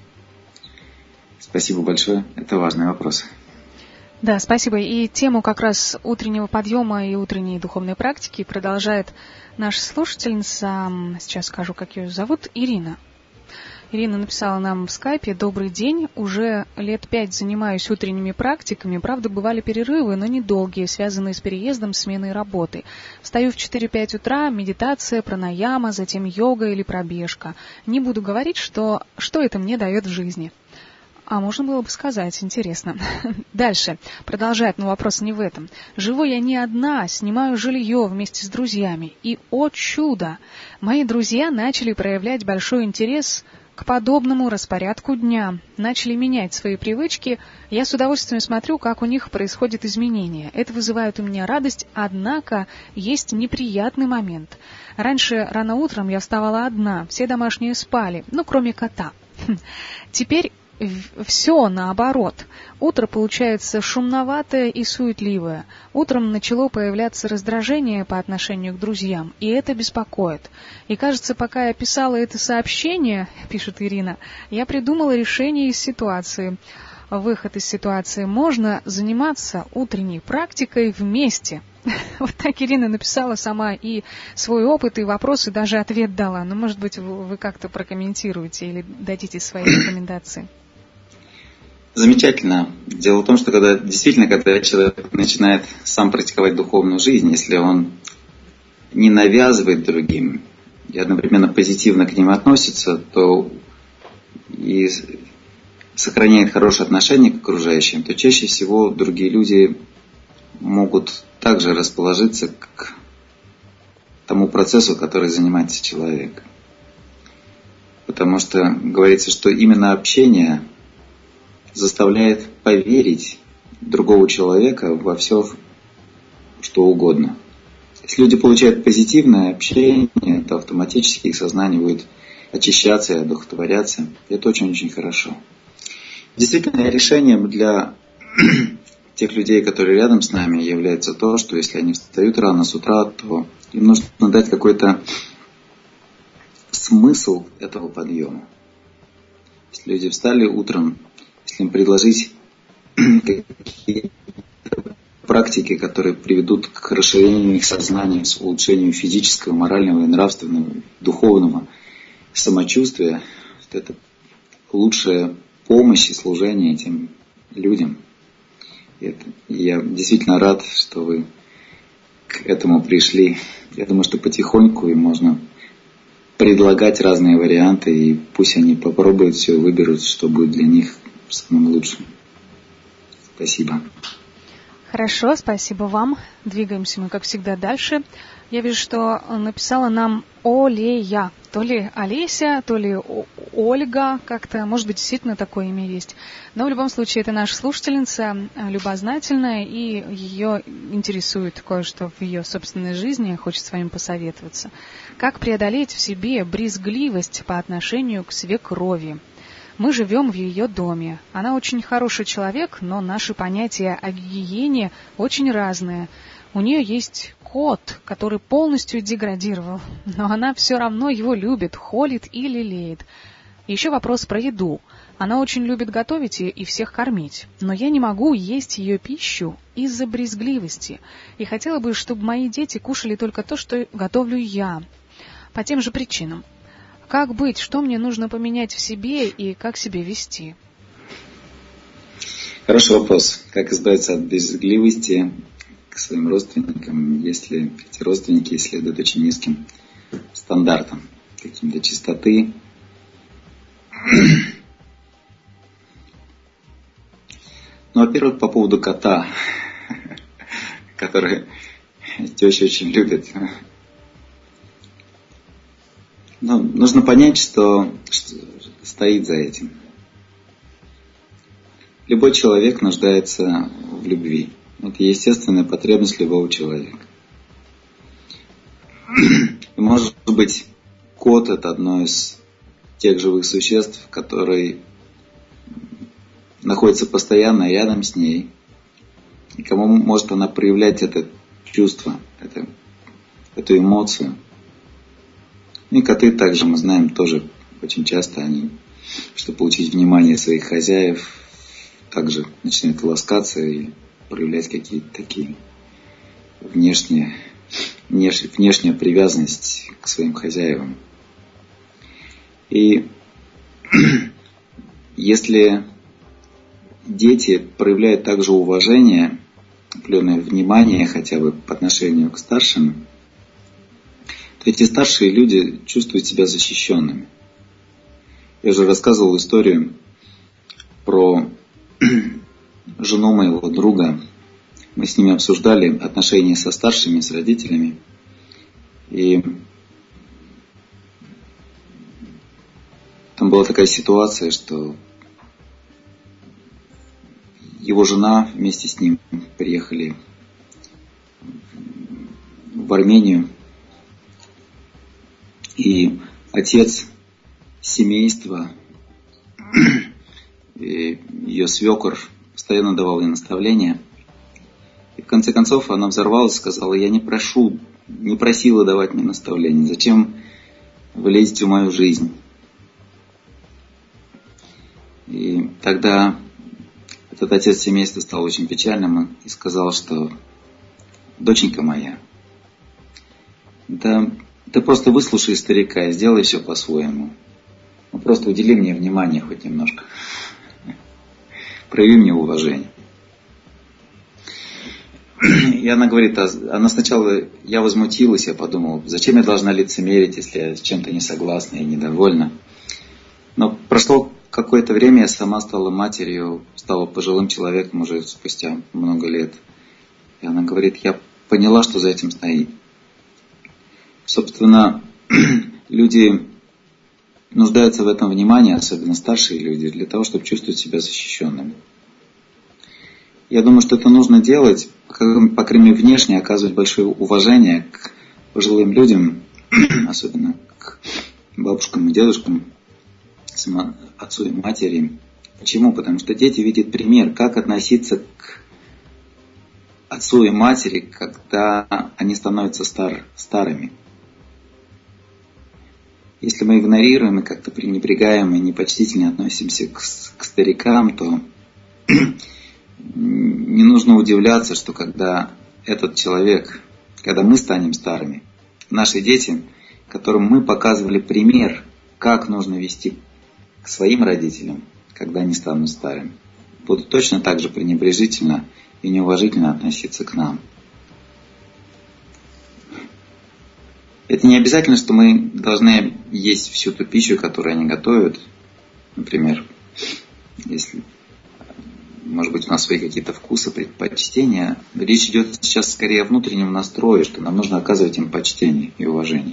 Спасибо большое. Это важный вопрос. Да, спасибо. И тему как раз утреннего подъема и утренней духовной практики продолжает наша слушательница. Сейчас скажу, как ее зовут. Ирина. Ирина написала нам в скайпе: «Добрый день. Уже лет пять занимаюсь утренними практиками. Правда, бывали перерывы, но недолгие, связанные с переездом, сменой работы. Встаю в четыре-пять утра, медитация, пранаяма, затем йога или пробежка. Не буду говорить, что, что это мне дает в жизни». А можно было бы сказать, интересно. Дальше. Продолжает, но вопрос не в этом. «Живу я не одна, снимаю жилье вместе с друзьями. И, о чудо, мои друзья начали проявлять большой интерес к подобному распорядку дня. Начали менять свои привычки. Я с удовольствием смотрю, как у них происходят изменения. Это вызывает у меня радость, однако есть неприятный момент. Раньше рано утром я вставала одна, все домашние спали, ну, кроме кота. Теперь все наоборот. Утро получается шумноватое и суетливое. Утром начало появляться раздражение по отношению к друзьям, и это беспокоит. И кажется, пока я писала это сообщение, пишет Ирина, я придумала решение из ситуации. Выход из ситуации. Можно заниматься утренней практикой вместе. Вот так Ирина написала сама и свой опыт, и вопрос, и даже ответ дала. Но, может быть, вы как-то прокомментируете или дадите свои рекомендации. Замечательно. Дело в том, что когда действительно, когда человек начинает сам практиковать духовную жизнь, если он не навязывает другим и одновременно позитивно к ним относится, то и сохраняет хорошее отношение к окружающим, то чаще всего другие люди могут также расположиться к тому процессу, который занимается человек. Потому что говорится, что именно общение заставляет поверить другого человека во все, что угодно. Если люди получают позитивное общение, то автоматически их сознание будет очищаться и одухотворяться. И это очень-очень хорошо. Действительно, решением для тех людей, которые рядом с нами, является то, что если они встают рано с утра, то им нужно дать какой-то смысл этого подъема. Если люди встали утром, если им предложить какие-то практики, которые приведут к расширению их сознания, к улучшению физического, морального, нравственного, духовного самочувствия, это лучшая помощь и служение этим людям. И это, и я действительно рад, что вы к этому пришли. Я думаю, что потихоньку и можно предлагать разные варианты, и пусть они попробуют все, выберут, что будет для них самым лучшим. Спасибо. Хорошо, спасибо вам. Двигаемся мы, как всегда, дальше. Я вижу, что написала нам Олея. То ли Олеся, то ли Ольга, как-то, может быть, действительно такое имя есть. Но в любом случае, это наша слушательница, любознательная, и ее интересует кое-что в ее собственной жизни, хочет с вами посоветоваться. Как преодолеть в себе брезгливость по отношению к свекрови? Мы живем в ее доме. Она очень хороший человек, но наши понятия о гигиене очень разные. У нее есть кот, который полностью деградировал, но она все равно его любит, холит и лелеет. Еще вопрос про еду. Она очень любит готовить и всех кормить, но я не могу есть ее пищу из-за брезгливости. И хотела бы, чтобы мои дети кушали только то, что готовлю я, по тем же причинам. Как быть? Что мне нужно поменять в себе и как себя вести? Хороший вопрос. Как избавиться от брезгливости к своим родственникам, если эти родственники следуют очень низким стандартам, каким-то чистоты? Ну, во-первых, по поводу кота, который теща очень любит. Ну, нужно понять, что, что стоит за этим. Любой человек нуждается в любви. Это естественная потребность любого человека. И, может быть, кот – это одно из тех живых существ, который находится постоянно рядом с ней, и кому может она проявлять это чувство, это, эту эмоцию. И коты также, мы знаем, тоже очень часто они, чтобы получить внимание своих хозяев, также начинают ласкаться и проявлять какие-то такие внешние, внеш, внешняя привязанность к своим хозяевам. И если дети проявляют также уважение, определенное внимание хотя бы по отношению к старшим, то эти старшие люди чувствуют себя защищенными. Я уже рассказывал историю про жену моего друга. Мы с ними обсуждали отношения со старшими, с родителями. И там была такая ситуация, что его жена вместе с ним приехали в Армению. И отец семейства, и ее свекор постоянно давал ей наставления. И в конце концов она взорвалась и сказала: я не прошу, не просила давать мне наставления. Зачем вы лезете в мою жизнь? И тогда этот отец семейства стал очень печальным и сказал, что: доченька моя, да ты просто выслушай старика и сделай все по-своему. Ну, просто удели мне внимание хоть немножко. Прояви мне уважение. И она говорит, она сначала, я возмутилась, я подумал, зачем я должна лицемерить, если я с чем-то не согласна и недовольна. Но прошло какое-то время, я сама стала матерью, стала пожилым человеком уже спустя много лет. И она говорит, я поняла, что за этим стоит. Собственно, люди нуждаются в этом внимании, особенно старшие люди, для того, чтобы чувствовать себя защищенными. Я думаю, что это нужно делать, по крайней мере, внешне оказывать большое уважение к пожилым людям, особенно к бабушкам и дедушкам, отцу и матери. Почему? Потому что дети видят пример, как относиться к отцу и матери, когда они становятся стар, старыми. Если мы игнорируем и как-то пренебрегаем и непочтительно относимся к, к старикам, то не нужно удивляться, что когда этот человек, когда мы станем старыми, наши дети, которым мы показывали пример, как нужно вести к своим родителям, когда они станут старыми, будут точно так же пренебрежительно и неуважительно относиться к нам. Это не обязательно, что мы должны есть всю ту пищу, которую они готовят. Например, если, может быть, у нас свои какие-то вкусы, предпочтения. Речь идет сейчас скорее о внутреннем настрое, что нам нужно оказывать им почтение и уважение.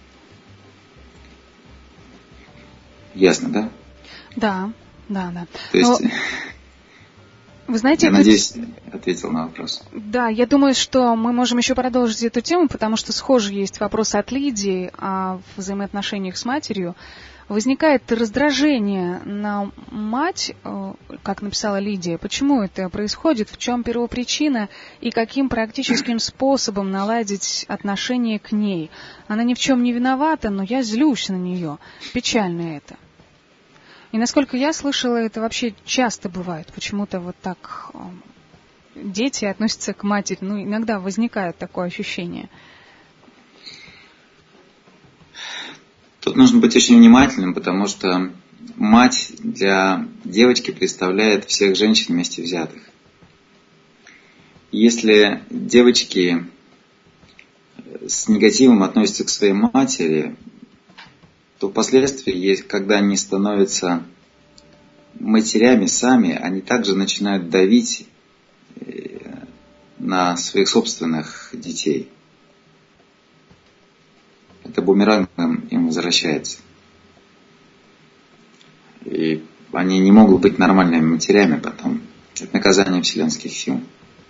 Ясно, да? Да, да, да. То есть... Но... Вы знаете, я это... надеюсь, ответил на вопрос. Да, я думаю, что мы можем еще продолжить эту тему, потому что схожий есть вопрос от Лидии о взаимоотношениях с матерью. Возникает раздражение на мать, как написала Лидия. Почему это происходит? В чем первопричина? И каким практическим способом наладить отношение к ней? Она ни в чем не виновата, но я злюсь на нее. Печально это. И насколько я слышала, это вообще часто бывает. Почему-то вот так дети относятся к матери. Ну, иногда возникает такое ощущение. Тут нужно быть очень внимательным, потому что мать для девочки представляет всех женщин вместе взятых. Если девочки с негативом относятся к своей матери, то впоследствии, есть, когда они становятся матерями сами, они также начинают давить на своих собственных детей. Это бумерангом им возвращается. И они не могут быть нормальными матерями потом. Это наказание вселенских сил.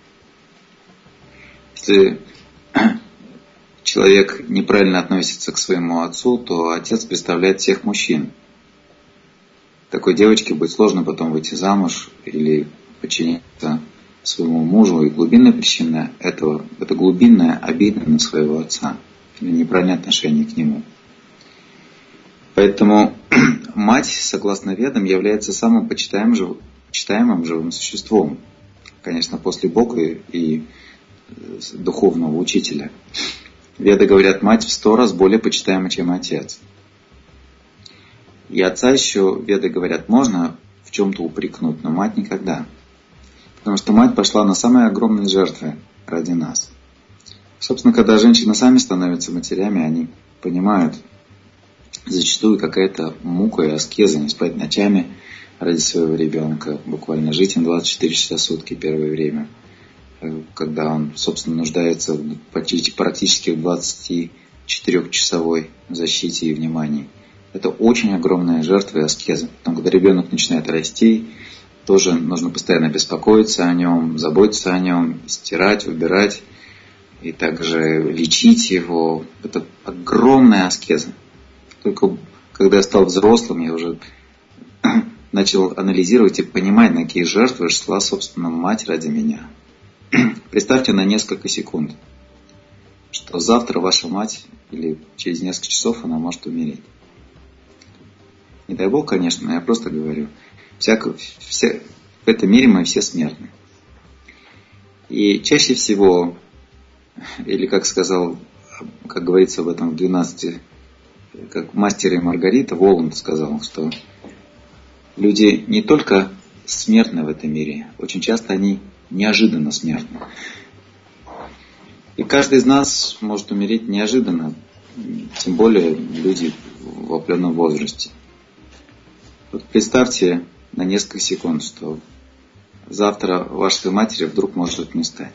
Если человек неправильно относится к своему отцу, то отец представляет всех мужчин. такой девочке будет сложно потом выйти замуж или подчиниться своему мужу. И глубинная причина этого – это глубинная обида на своего отца, неправильное отношение к нему. Поэтому мать, согласно Ведам, является самым почитаемым, почитаемым живым существом. Конечно, после Бога и духовного учителя. Веды говорят, мать в сто раз более почитаема, чем отец. И отца еще, Веды говорят, можно в чем-то упрекнуть, но мать никогда. Потому что мать пошла на самые огромные жертвы ради нас. Собственно, когда женщины сами становятся матерями, они понимают, зачастую какая-то мука и аскеза, не спать ночами ради своего ребенка, буквально жить им двадцать четыре часа в сутки первое время, когда он, собственно, нуждается практически в двадцатичетырёхчасовой защите и внимании. Это очень огромная жертва и аскеза. Потом, когда ребенок начинает расти, тоже нужно постоянно беспокоиться о нем, заботиться о нем, стирать, убирать и также лечить его. Это огромная аскеза. Только когда я стал взрослым, я уже начал анализировать и понимать, на какие жертвы шла, собственно, мать ради меня. Представьте на несколько секунд, что завтра ваша мать или через несколько часов она может умереть. Не дай Бог, конечно, но я просто говорю. Всяко, все, в этом мире мы все смертны. И чаще всего, или как сказал, как говорится в этом в двенадцати, как мастер и Маргарита, Воланд сказал, что люди не только смертны в этом мире, очень часто они неожиданно смертны. И каждый из нас может умереть неожиданно, тем более люди в определенном возрасте. Вот представьте на несколько секунд, что завтра вашей матери вдруг может не стать.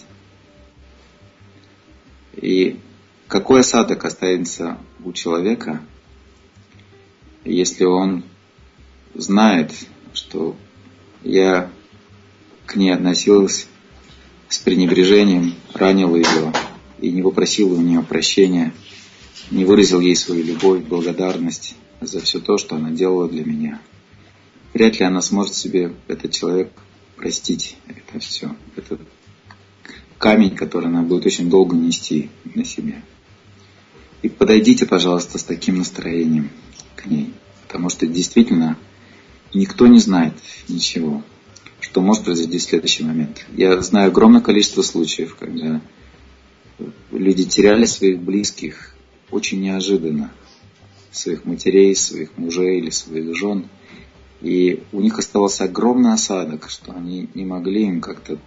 И какой осадок останется у человека, если он знает, что я к ней относилась с пренебрежением, ранил ее и не попросил у нее прощения, не выразил ей свою любовь, благодарность за все то, что она делала для меня. Вряд ли она сможет себе, этот человек, простить это все. Это камень, который она будет очень долго нести на себе. И подойдите, пожалуйста, с таким настроением к ней. Потому что действительно никто не знает ничего, что может произойти в следующий момент. Я знаю огромное количество случаев, когда люди теряли своих близких очень неожиданно. Своих матерей, своих мужей или своих жен. И у них оставался огромный осадок, что они не могли им как-то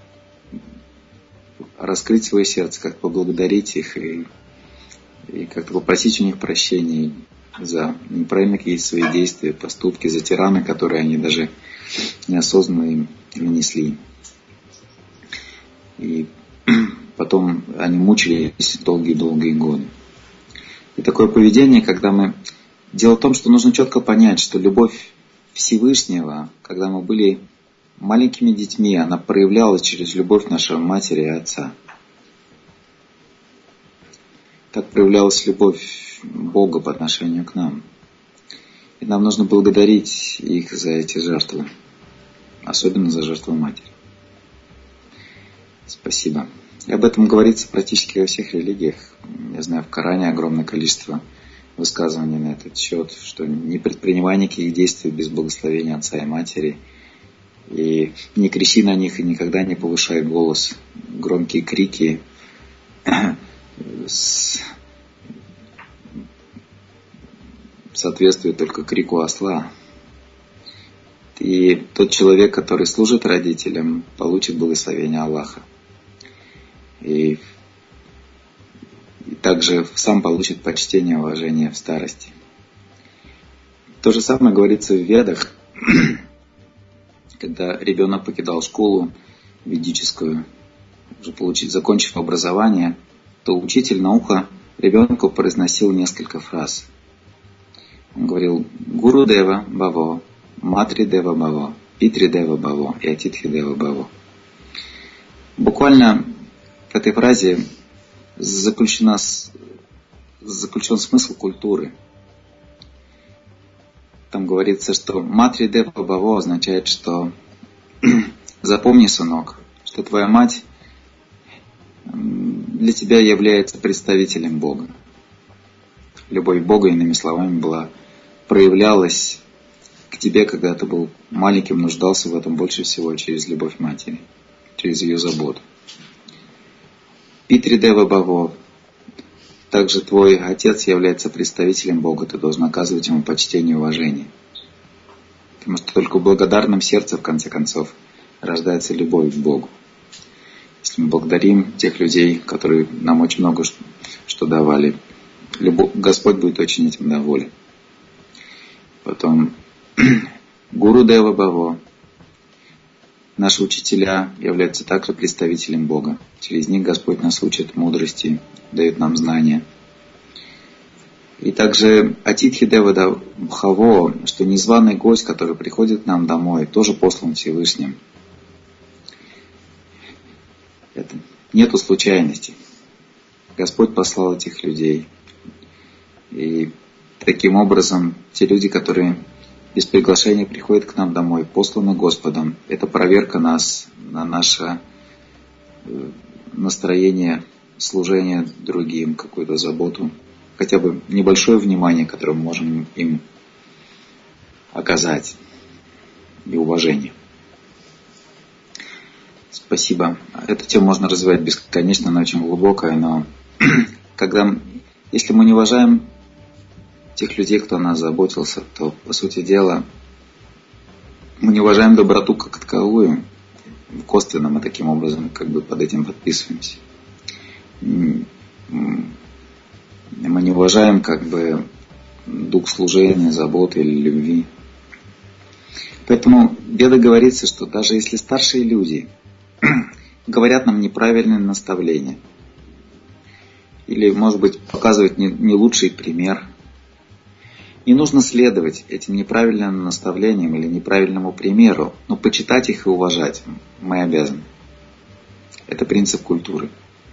раскрыть свое сердце, как поблагодарить их и, и как-то попросить у них прощения за неправильные какие-то свои действия, поступки, за те раны, которые они даже неосознанно им нанесли. И потом они мучились долгие-долгие годы. И такое поведение, когда мы... Дело в том, что нужно четко понять, что любовь Всевышнего, когда мы были маленькими детьми, она проявлялась через любовь нашей матери и отца. Так проявлялась любовь Бога по отношению к нам. И нам нужно благодарить их за эти жертвы. Особенно за жертву матери. Спасибо. И об этом говорится практически во всех религиях. Я знаю, в Коране огромное количество высказываний на этот счет, что не предпринимай никаких действий без благословения отца и матери. И не кричи на них и никогда не повышай голос. Громкие крики соответствуют только крику осла. И тот человек, который служит родителям, получит благословение Аллаха. И И также сам получит почтение и уважение в старости. То же самое говорится в Ведах, когда ребенок покидал школу ведическую, уже получить, закончив образование, то учитель на ухо ребенку произносил несколько фраз. Он говорил «Гуру Дева Баво», «Матри Дева Баво», «Питри Дева Баво» и «Атитхи Дева Баво». Буквально в этой фразе заключена, заключен смысл культуры. там говорится, что матри дева баво означает, что запомни, сынок, что твоя мать для тебя является представителем Бога. Любовь Бога, иными словами, была, проявлялась к тебе, когда ты был маленьким, нуждался в этом больше всего через любовь матери, через ее заботу. Питри дева баво. Также твой отец является представителем Бога, ты должен оказывать ему почтение и уважение. Потому что только в благодарном сердце, в конце концов, рождается любовь к Богу. Если мы благодарим тех людей, которые нам очень много что давали, любовь, Господь будет очень этим доволен. Потом Гуру дева баво. Наши учителя являются также представителем Бога. Через них Господь нас учит мудрости, дает нам знания. И также Атитхи дева бхаво, что незваный гость, который приходит к нам домой, тоже послан Всевышним. Это нету случайностей. Господь послал этих людей. И таким образом те люди, которые без приглашения приходят к нам домой, посланы Господом, это проверка нас на наше настроение, служение другим, какую-то заботу, хотя бы небольшое внимание, которое мы можем им оказать, и уважение. Спасибо. Эту тему можно развивать бесконечно, она очень глубокая, но когда, если мы не уважаем тех людей, кто о нас заботился, то, по сути дела, мы не уважаем доброту как таковую. Косвенно мы таким образом как бы под этим подписываемся. Мы не уважаем как бы дух служения, заботы или любви. Поэтому в Ведах говорится, что даже если старшие люди говорят нам неправильные наставления, или, может быть, показывают не, не лучший пример, не нужно следовать этим неправильным наставлениям или неправильному примеру, но почитать их и уважать мы обязаны. Это принцип культуры,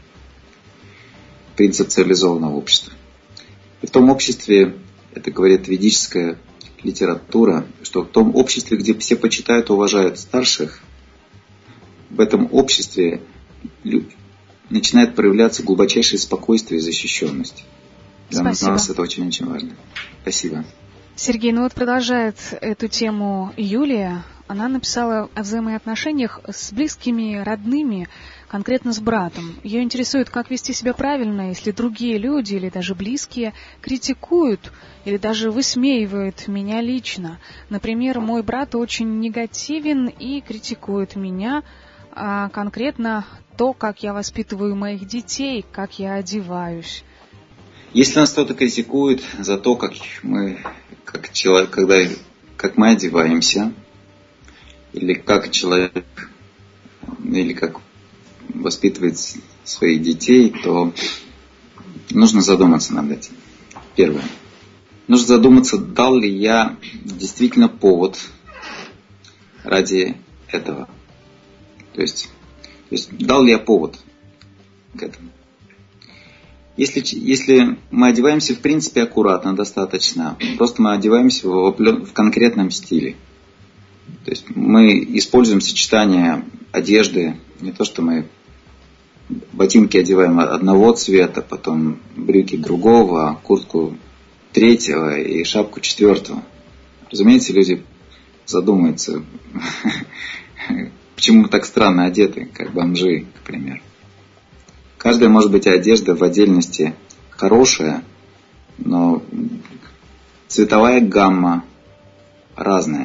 принцип цивилизованного общества. И в том обществе, это говорит ведическая литература, что в том обществе, где все почитают и уважают старших, в этом обществе начинает проявляться глубочайшее спокойствие и защищенность. Для Спасибо. нас это очень-очень важно. Спасибо. Сергей, ну вот продолжает эту тему Юлия. Она написала о взаимоотношениях с близкими, родными, конкретно с братом. Ее интересует, как вести себя правильно, если другие люди или даже близкие критикуют или даже высмеивают меня лично. Например, мой брат очень негативен и критикует меня, а конкретно то, как я воспитываю моих детей, как я одеваюсь. Если нас кто-то критикует за то, как мы, как человек, когда, как мы одеваемся, или как человек, или как воспитывает своих детей, то нужно задуматься над этим. Первое. Нужно задуматься, дал ли я действительно повод ради этого. То есть, то есть дал ли я повод к этому. Если, если мы одеваемся, в принципе, аккуратно, достаточно, просто мы одеваемся в, в конкретном стиле. То есть мы используем сочетание одежды, не то, что мы ботинки одеваем одного цвета, потом брюки другого, куртку третьего и шапку четвертого. Разумеется, люди задумаются, почему мы так странно одеты, как бомжи, к примеру. Каждая, может быть, одежда в отдельности хорошая, но цветовая гамма разная.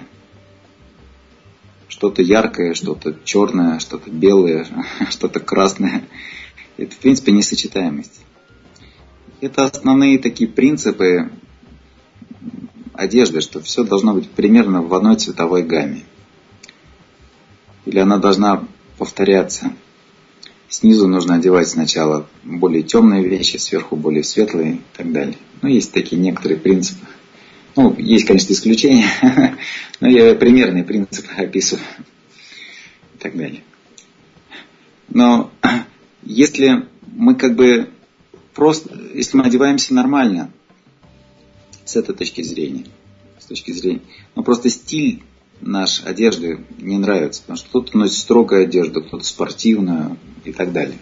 Что-то яркое, что-то черное, что-то белое, что-то красное. Это, в принципе, несочетаемость. Это основные такие принципы одежды, что все должно быть примерно в одной цветовой гамме. Или она должна повторяться. Снизу нужно одевать сначала более темные вещи, сверху более светлые и так далее. Ну, есть такие некоторые принципы. Ну, есть, конечно, исключения, но я примерные принципы описываю и так далее. Но если мы как бы просто, если мы одеваемся нормально, с этой точки зрения, с точки зрения. Но просто стиль наш одежды не нравится, потому что кто-то носит строгую одежду, кто-то спортивную и так далее.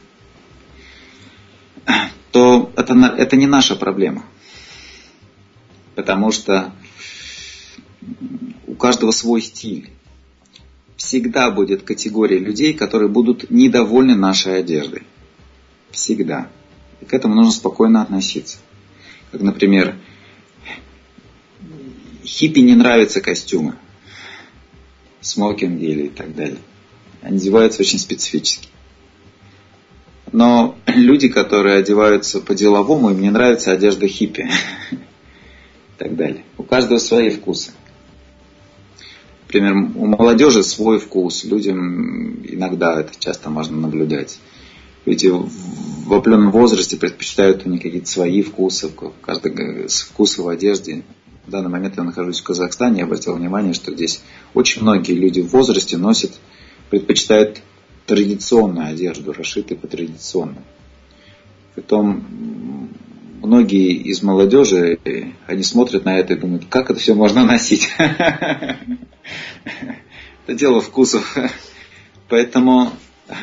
То это, это не наша проблема. Потому что у каждого свой стиль. Всегда будет категория людей, которые будут недовольны нашей одеждой. Всегда. И к этому нужно спокойно относиться. Как, например, хиппи не нравятся костюмы, смокинги или так далее. Они одеваются очень специфически. Но люди, которые одеваются по-деловому, им не нравится одежда хиппи. И так далее. У каждого свои вкусы. Например, у молодежи свой вкус. Людям иногда это часто можно наблюдать. Люди в определенном возрасте предпочитают у них какие-то свои вкусы, каждый вкусы в одежде. В данный момент я нахожусь в Казахстане, я обратил внимание, что здесь очень многие люди в возрасте носят, предпочитают традиционную одежду, расшитую по традиционному. Притом многие из молодежи, они смотрят на это и думают, как это все можно носить. Это дело вкусов. Поэтому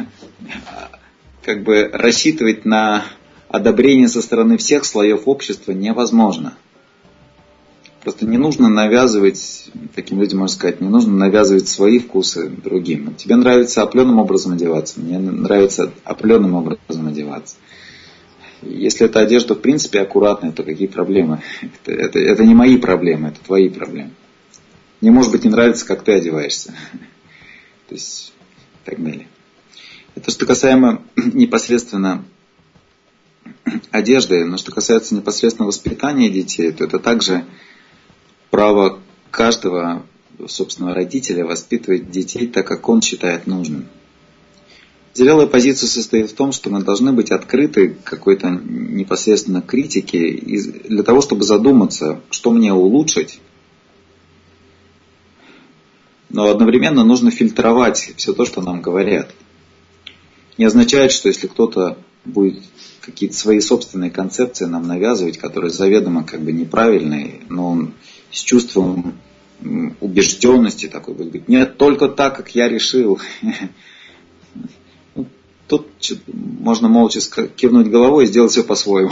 как бы рассчитывать на одобрение со стороны всех слоев общества невозможно. Просто не нужно навязывать, таким людям можно сказать, не нужно навязывать свои вкусы другим. Тебе нравится определенным образом одеваться, мне нравится определенным образом одеваться. Если эта одежда в принципе аккуратная, то какие проблемы? Это, это, это не мои проблемы, это твои проблемы. Мне, может быть, не нравится, как ты одеваешься. То есть, и так далее. Это что касаемо непосредственно одежды, но что касается непосредственно воспитания детей, то это также право каждого, собственно, родителя воспитывать детей так, как он считает нужным. Зрелая позиция состоит в том, что мы должны быть открыты к какой-то непосредственно критике для того, чтобы задуматься, что мне улучшить. Но одновременно нужно фильтровать все то, что нам говорят. Не означает, что если кто-то будет какие-то свои собственные концепции нам навязывать, которые заведомо как бы неправильные, но он с чувством убежденности такой будет говорить, нет, только так, как я решил. Тут можно молча кивнуть головой и сделать все по-своему.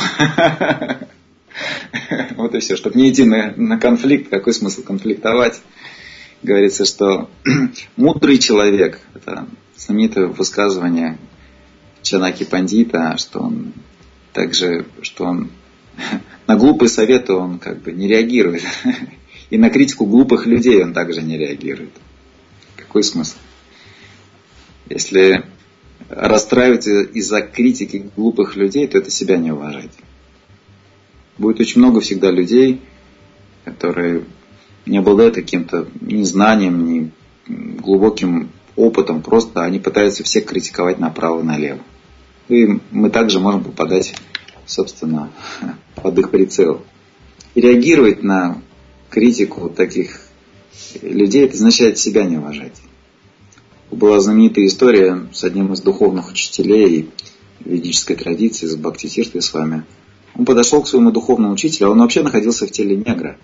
Вот и все. Чтобы не идти на, на конфликт, какой смысл конфликтовать? Говорится, что мудрый человек, это знаменитое высказывание Чанаки Пандита, что он также, что он на глупые советы он как бы не реагирует. И на критику глупых людей он также не реагирует. Какой смысл? Если расстраиваться из-за критики глупых людей, то это себя не уважать. Будет очень много всегда людей, которые не обладают каким-то ни знанием, ни глубоким опытом, просто они пытаются всех критиковать направо и налево. И мы также можем попадать, собственно, под их прицел. И реагировать на критику таких людей, это означает себя не уважать. Была знаменитая история с одним из духовных учителей ведической традиции, с Бхактисиртой с вами. Он подошел к своему духовному учителю, а он вообще находился в теле негра.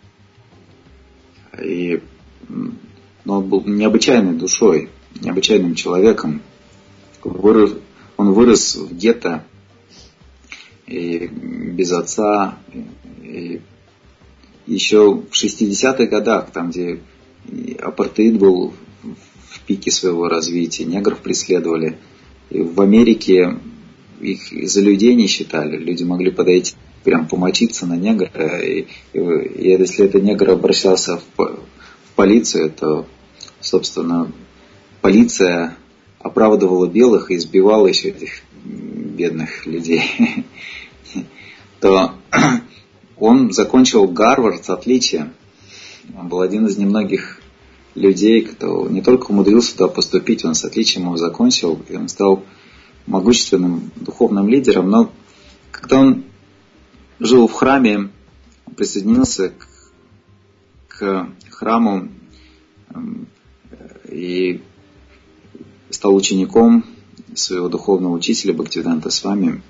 И, но он был необычайной душой, необычайным человеком. Вырос, он вырос в гетто, и без отца. И еще в шестидесятых годах, там где апартеид был в пике своего развития, негров преследовали. И в Америке их за людей не считали. Люди могли подойти, прям помочиться на негра. И, и, и если этот негр обращался в, в полицию, то, собственно, полиция оправдывала белых и избивала еще этих бедных людей. То он закончил Гарвард с отличием. Он был один из немногих людей, кто не только умудрился туда поступить, он с отличием его закончил, и он стал могущественным духовным лидером. Но когда он жил в храме, он присоединился к, к храму и стал учеником своего духовного учителя Бхактивиданта Свами.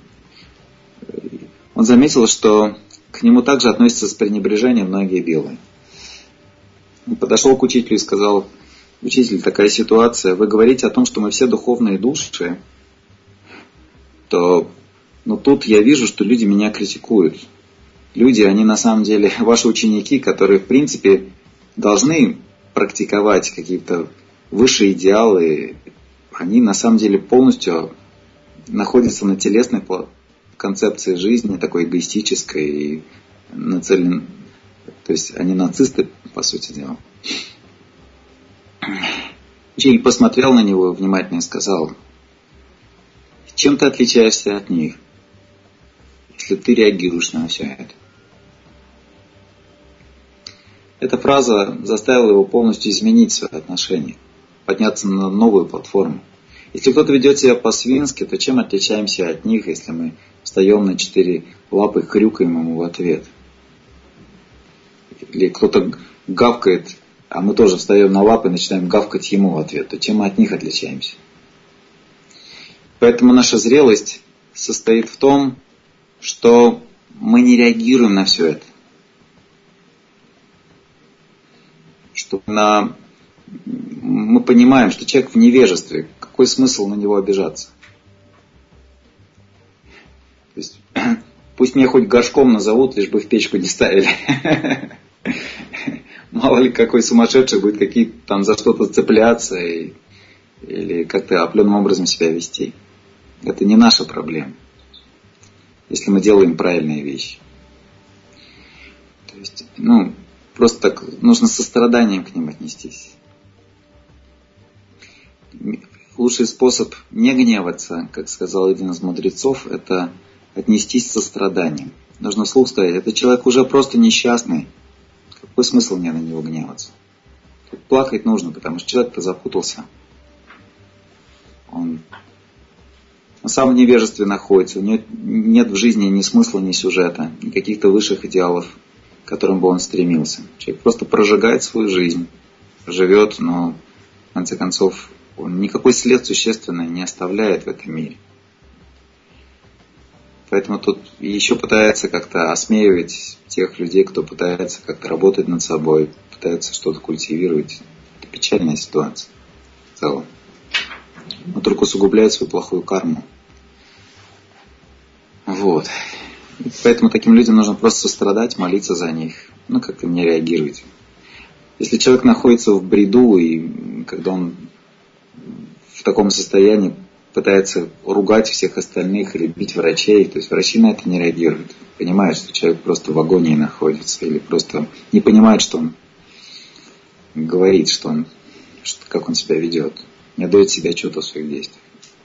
Он заметил, что к нему также относятся с пренебрежением многие белые. подошел к учителю и сказал: учитель, такая ситуация, вы говорите о том, что мы все духовные души, то ну, тут я вижу, что люди меня критикуют. Люди, они на самом деле ваши ученики, которые в принципе должны практиковать какие-то высшие идеалы, они на самом деле полностью находятся на телесной концепции жизни, такой эгоистической и нацелены, то есть они нацисты, по сути дела. Учитель посмотрел на него внимательно и сказал: чем ты отличаешься от них, если ты реагируешь на все это? Эта фраза заставила его полностью изменить свои отношения, подняться на новую платформу. Если кто-то ведет себя по-свински, то чем отличаемся от них, если мы встаем на четыре лапы и хрюкаем ему в ответ? Или кто-то гавкает, а мы тоже встаем на лапы и начинаем гавкать ему в ответ, то чем мы от них отличаемся? Поэтому наша зрелость состоит в том, что мы не реагируем на все это. Что на... мы понимаем, что человек в невежестве, какой смысл на него обижаться? То есть, пусть меня хоть горшком назовут, лишь бы в печку не ставили. Мало ли какой сумасшедший будет какие-то там за что-то цепляться и, или как-то определенным образом себя вести. Это не наша проблема, если мы делаем правильные вещи. То есть, ну, просто так нужно с состраданием к ним отнестись. Лучший способ не гневаться, как сказал один из мудрецов, это отнестись с состраданием. Нужно вслух сказать: этот человек уже просто несчастный. Какой смысл мне на него гневаться? Тут плакать нужно, потому что человек-то запутался. Он на самом невежестве находится. У него нет в жизни ни смысла, ни сюжета, ни каких-то высших идеалов, к которым бы он стремился. Человек просто прожигает свою жизнь, живет, но в конце концов он никакой след существенный не оставляет в этом мире. Поэтому тут еще пытается как-то осмеивать тех людей, кто пытается как-то работать над собой, пытается что-то культивировать. Это печальная ситуация в целом. Он только усугубляет свою плохую карму. Вот. И поэтому таким людям нужно просто сострадать, молиться за них, ну как-то не реагировать. Если человек находится в бреду, и когда он в таком состоянии пытается ругать всех остальных или бить врачей, то есть врачи на это не реагируют. Понимают, что человек просто в агонии находится, или просто не понимает, что он говорит, что он, что, как он себя ведет, не отдает себе отчета в своих действиях.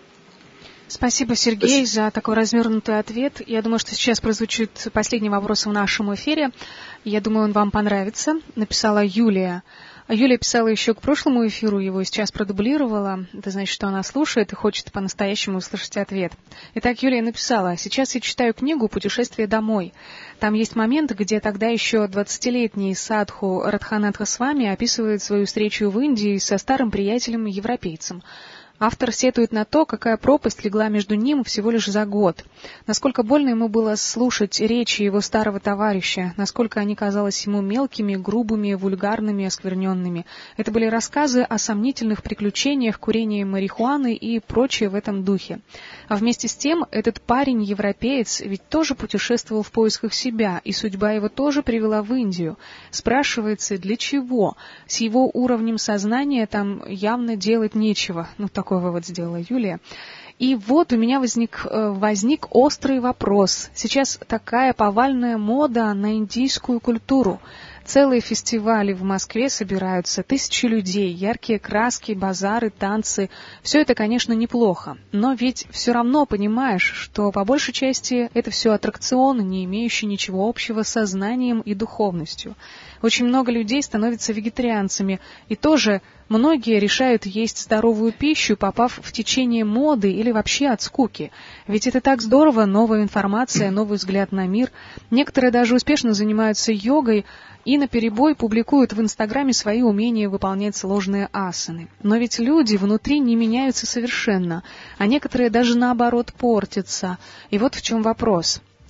Спасибо, Сергей, Спасибо. за такой развернутый ответ. Я думаю, что сейчас прозвучит последний вопрос в нашем эфире. Я думаю, он вам понравится. Написала Юлия. Юлия писала еще к прошлому эфиру, его сейчас продублировала. Это значит, что она слушает и хочет по-настоящему услышать ответ. Итак, Юлия написала: «Сейчас я читаю книгу «Путешествие домой». Там есть момент, где тогда еще двадцатилетний садху Радханатха Свами описывает свою встречу в Индии со старым приятелем-европейцем. Автор сетует на то, какая пропасть легла между ним всего лишь за год. Насколько больно ему было слушать речи его старого товарища, насколько они казались ему мелкими, грубыми, вульгарными, оскверненными. Это были рассказы о сомнительных приключениях, курении марихуаны и прочее в этом духе. А вместе с тем, этот парень-европеец ведь тоже путешествовал в поисках себя, и судьба его тоже привела в Индию. Спрашивается, для чего? С его уровнем сознания там явно делать нечего». Ну, такой вывод сделала Юлия. И вот у меня возник, возник острый вопрос. Сейчас такая повальная мода на индийскую культуру. Целые фестивали в Москве собираются, тысячи людей, яркие краски, базары, танцы. Все это, конечно, неплохо. Но ведь все равно понимаешь, что по большей части это все аттракционы, не имеющие ничего общего с сознанием и духовностью. Очень много людей становятся вегетарианцами, и тоже многие решают есть здоровую пищу, попав в течение моды или вообще от скуки. Ведь это так здорово, новая информация, новый взгляд на мир. Некоторые даже успешно занимаются йогой и наперебой публикуют в Инстаграме свои умения выполнять сложные асаны. Но ведь люди внутри не меняются совершенно, а некоторые даже наоборот портятся. И вот в чем вопрос.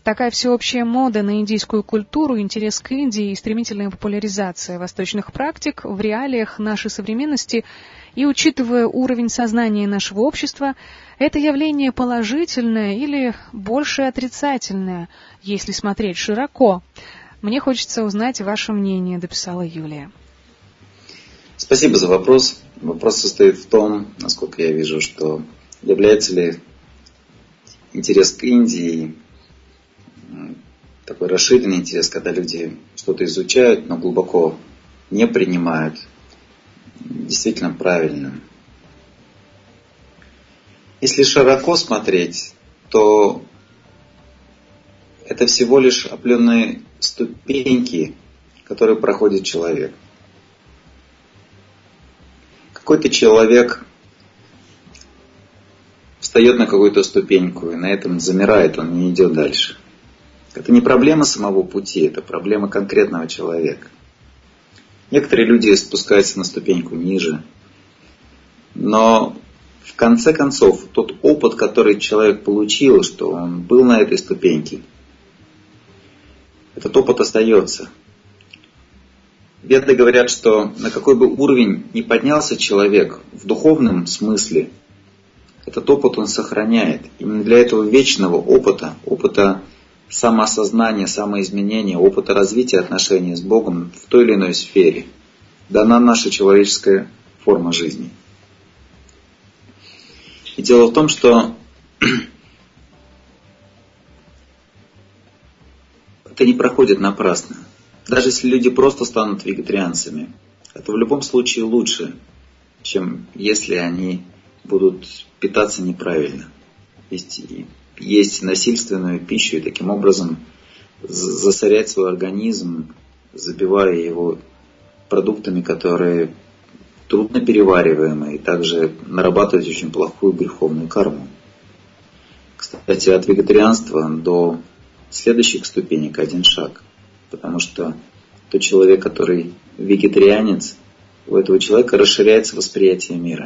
Такая всеобщая мода на индийскую культуру, интерес к Индии и стремительная популяризация восточных практик в реалиях нашей современности и учитывая уровень сознания нашего общества, это явление положительное или больше отрицательное, если смотреть широко? Мне хочется узнать ваше мнение, дописала Юлия. Спасибо за вопрос. Вопрос состоит в том, насколько я вижу, что является ли интерес к Индии такой расширенный интерес, когда люди что-то изучают, но глубоко не принимают, действительно правильным. Если широко смотреть, то это всего лишь определенные ступеньки, которые проходит человек. Какой-то человек встает на какую-то ступеньку и на этом замирает, он не идет дальше. Это не проблема самого пути, это проблема конкретного человека. Некоторые люди спускаются на ступеньку ниже, но в конце концов тот опыт, который человек получил, что он был на этой ступеньке, этот опыт остается. Веды говорят, что на какой бы уровень ни поднялся человек в духовном смысле, этот опыт он сохраняет. Именно для этого вечного опыта, опыта самоосознания, самоизменения, опыта развития отношений с Богом в той или иной сфере дана наша человеческая форма жизни. И дело в том, что это не проходит напрасно. Даже если люди просто станут вегетарианцами, это в любом случае лучше, чем если они будут питаться неправильно. Есть, есть насильственную пищу и таким образом засорять свой организм, забивая его продуктами, которые трудно перевариваемы, и также нарабатывать очень плохую греховную карму. Кстати, от вегетарианства до следующих ступенек один шаг. Потому что тот человек, который вегетарианец, у этого человека расширяется восприятие мира.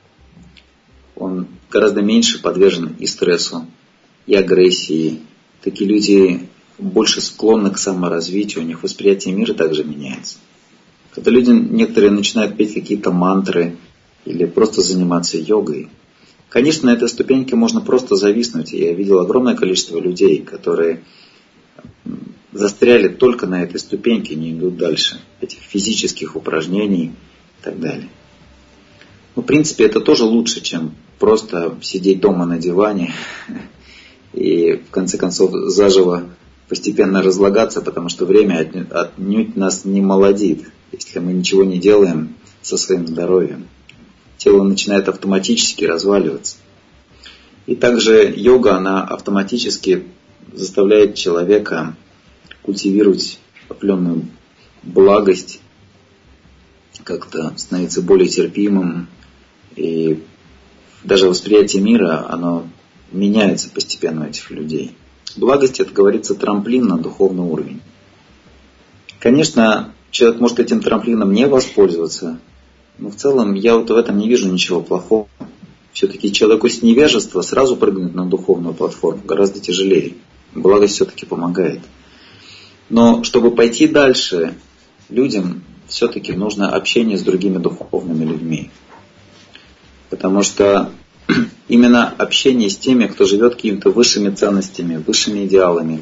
Он гораздо меньше подвержен и стрессу, и агрессии. Такие люди больше склонны к саморазвитию, у них восприятие мира также меняется. Когда люди некоторые начинают петь какие-то мантры или просто заниматься йогой, конечно, на этой ступеньке можно просто зависнуть. Я видел огромное количество людей, которые застряли только на этой ступеньке и не идут дальше. Этих физических упражнений и так далее. Ну, в принципе, это тоже лучше, чем просто сидеть дома на диване и, в конце концов, заживо постепенно разлагаться, потому что время отнюдь, отнюдь нас не молодит, если мы ничего не делаем со своим здоровьем. Тело начинает автоматически разваливаться. И также йога, она автоматически заставляет человека культивировать определенную благость, как-то становиться более терпимым. И даже восприятие мира, оно меняется постепенно у этих людей. Благость, это говорится, трамплин на духовный уровень. Конечно, человек может этим трамплином не воспользоваться, но в целом я вот в этом не вижу ничего плохого. Все-таки человеку с невежества сразу прыгнуть на духовную платформу гораздо тяжелее. Благость все-таки помогает. Но чтобы пойти дальше, людям все-таки нужно общение с другими духовными людьми. Потому что именно общение с теми, кто живет какими-то высшими ценностями, высшими идеалами,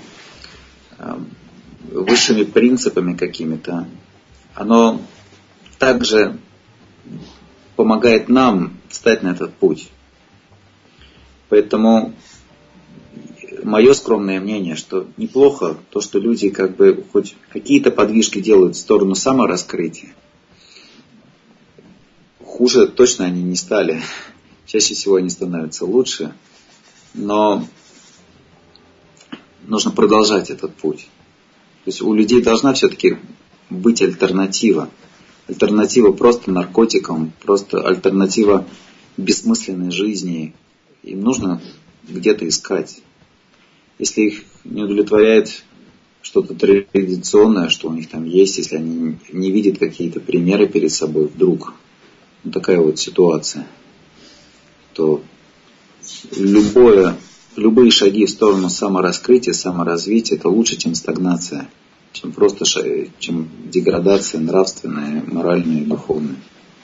высшими принципами какими-то, оно также помогает нам встать на этот путь. Поэтому мое скромное мнение, что неплохо то, что люди как бы хоть какие-то подвижки делают в сторону самораскрытия. Хуже точно они не стали. Чаще всего они становятся лучше. Но нужно продолжать этот путь. То есть у людей должна все-таки быть альтернатива. Альтернатива просто наркотикам, просто альтернатива бессмысленной жизни. Им нужно где-то искать. Если их не удовлетворяет что-то традиционное, что у них там есть, если они не видят какие-то примеры перед собой вдруг, ну, такая вот ситуация, то любое любые шаги в сторону самораскрытия, саморазвития – это лучше, чем стагнация, чем просто шаги, чем деградация нравственная, моральная и духовная.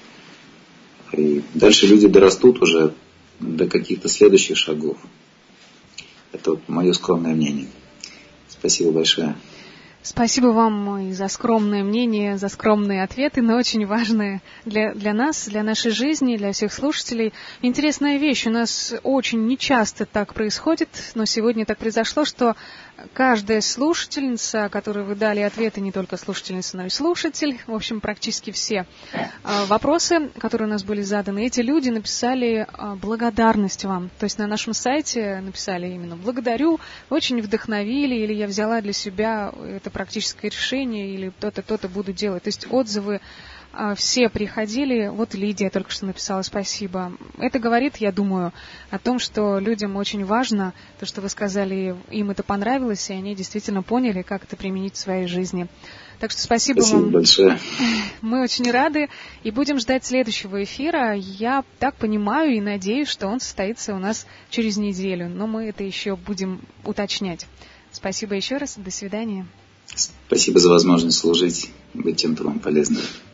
И дальше люди дорастут уже до каких-то следующих шагов. Это вот мое скромное мнение. Спасибо большое. Спасибо вам и за скромное мнение, за скромные ответы, но очень важные для, для нас, для нашей жизни, для всех слушателей. Интересная вещь, у нас очень нечасто так происходит, но сегодня так произошло, что каждая слушательница, которой вы дали ответы, не только слушательница, но и слушатель, в общем, практически все вопросы, которые у нас были заданы, эти люди написали благодарность вам. То есть на нашем сайте написали именно «благодарю», очень вдохновили, или я взяла для себя это практическое решение, или то-то, то-то буду делать. То есть отзывы все приходили. Вот Лидия только что написала «спасибо». Это говорит, я думаю, о том, что людям очень важно, то, что вы сказали, им это понравилось, и они действительно поняли, как это применить в своей жизни. Так что спасибо, спасибо вам большое. Мы очень рады и будем ждать следующего эфира. Я так понимаю и надеюсь, что он состоится у нас через неделю, но мы это еще будем уточнять. Спасибо еще раз. До свидания. Спасибо за возможность служить, быть чем-то вам полезным.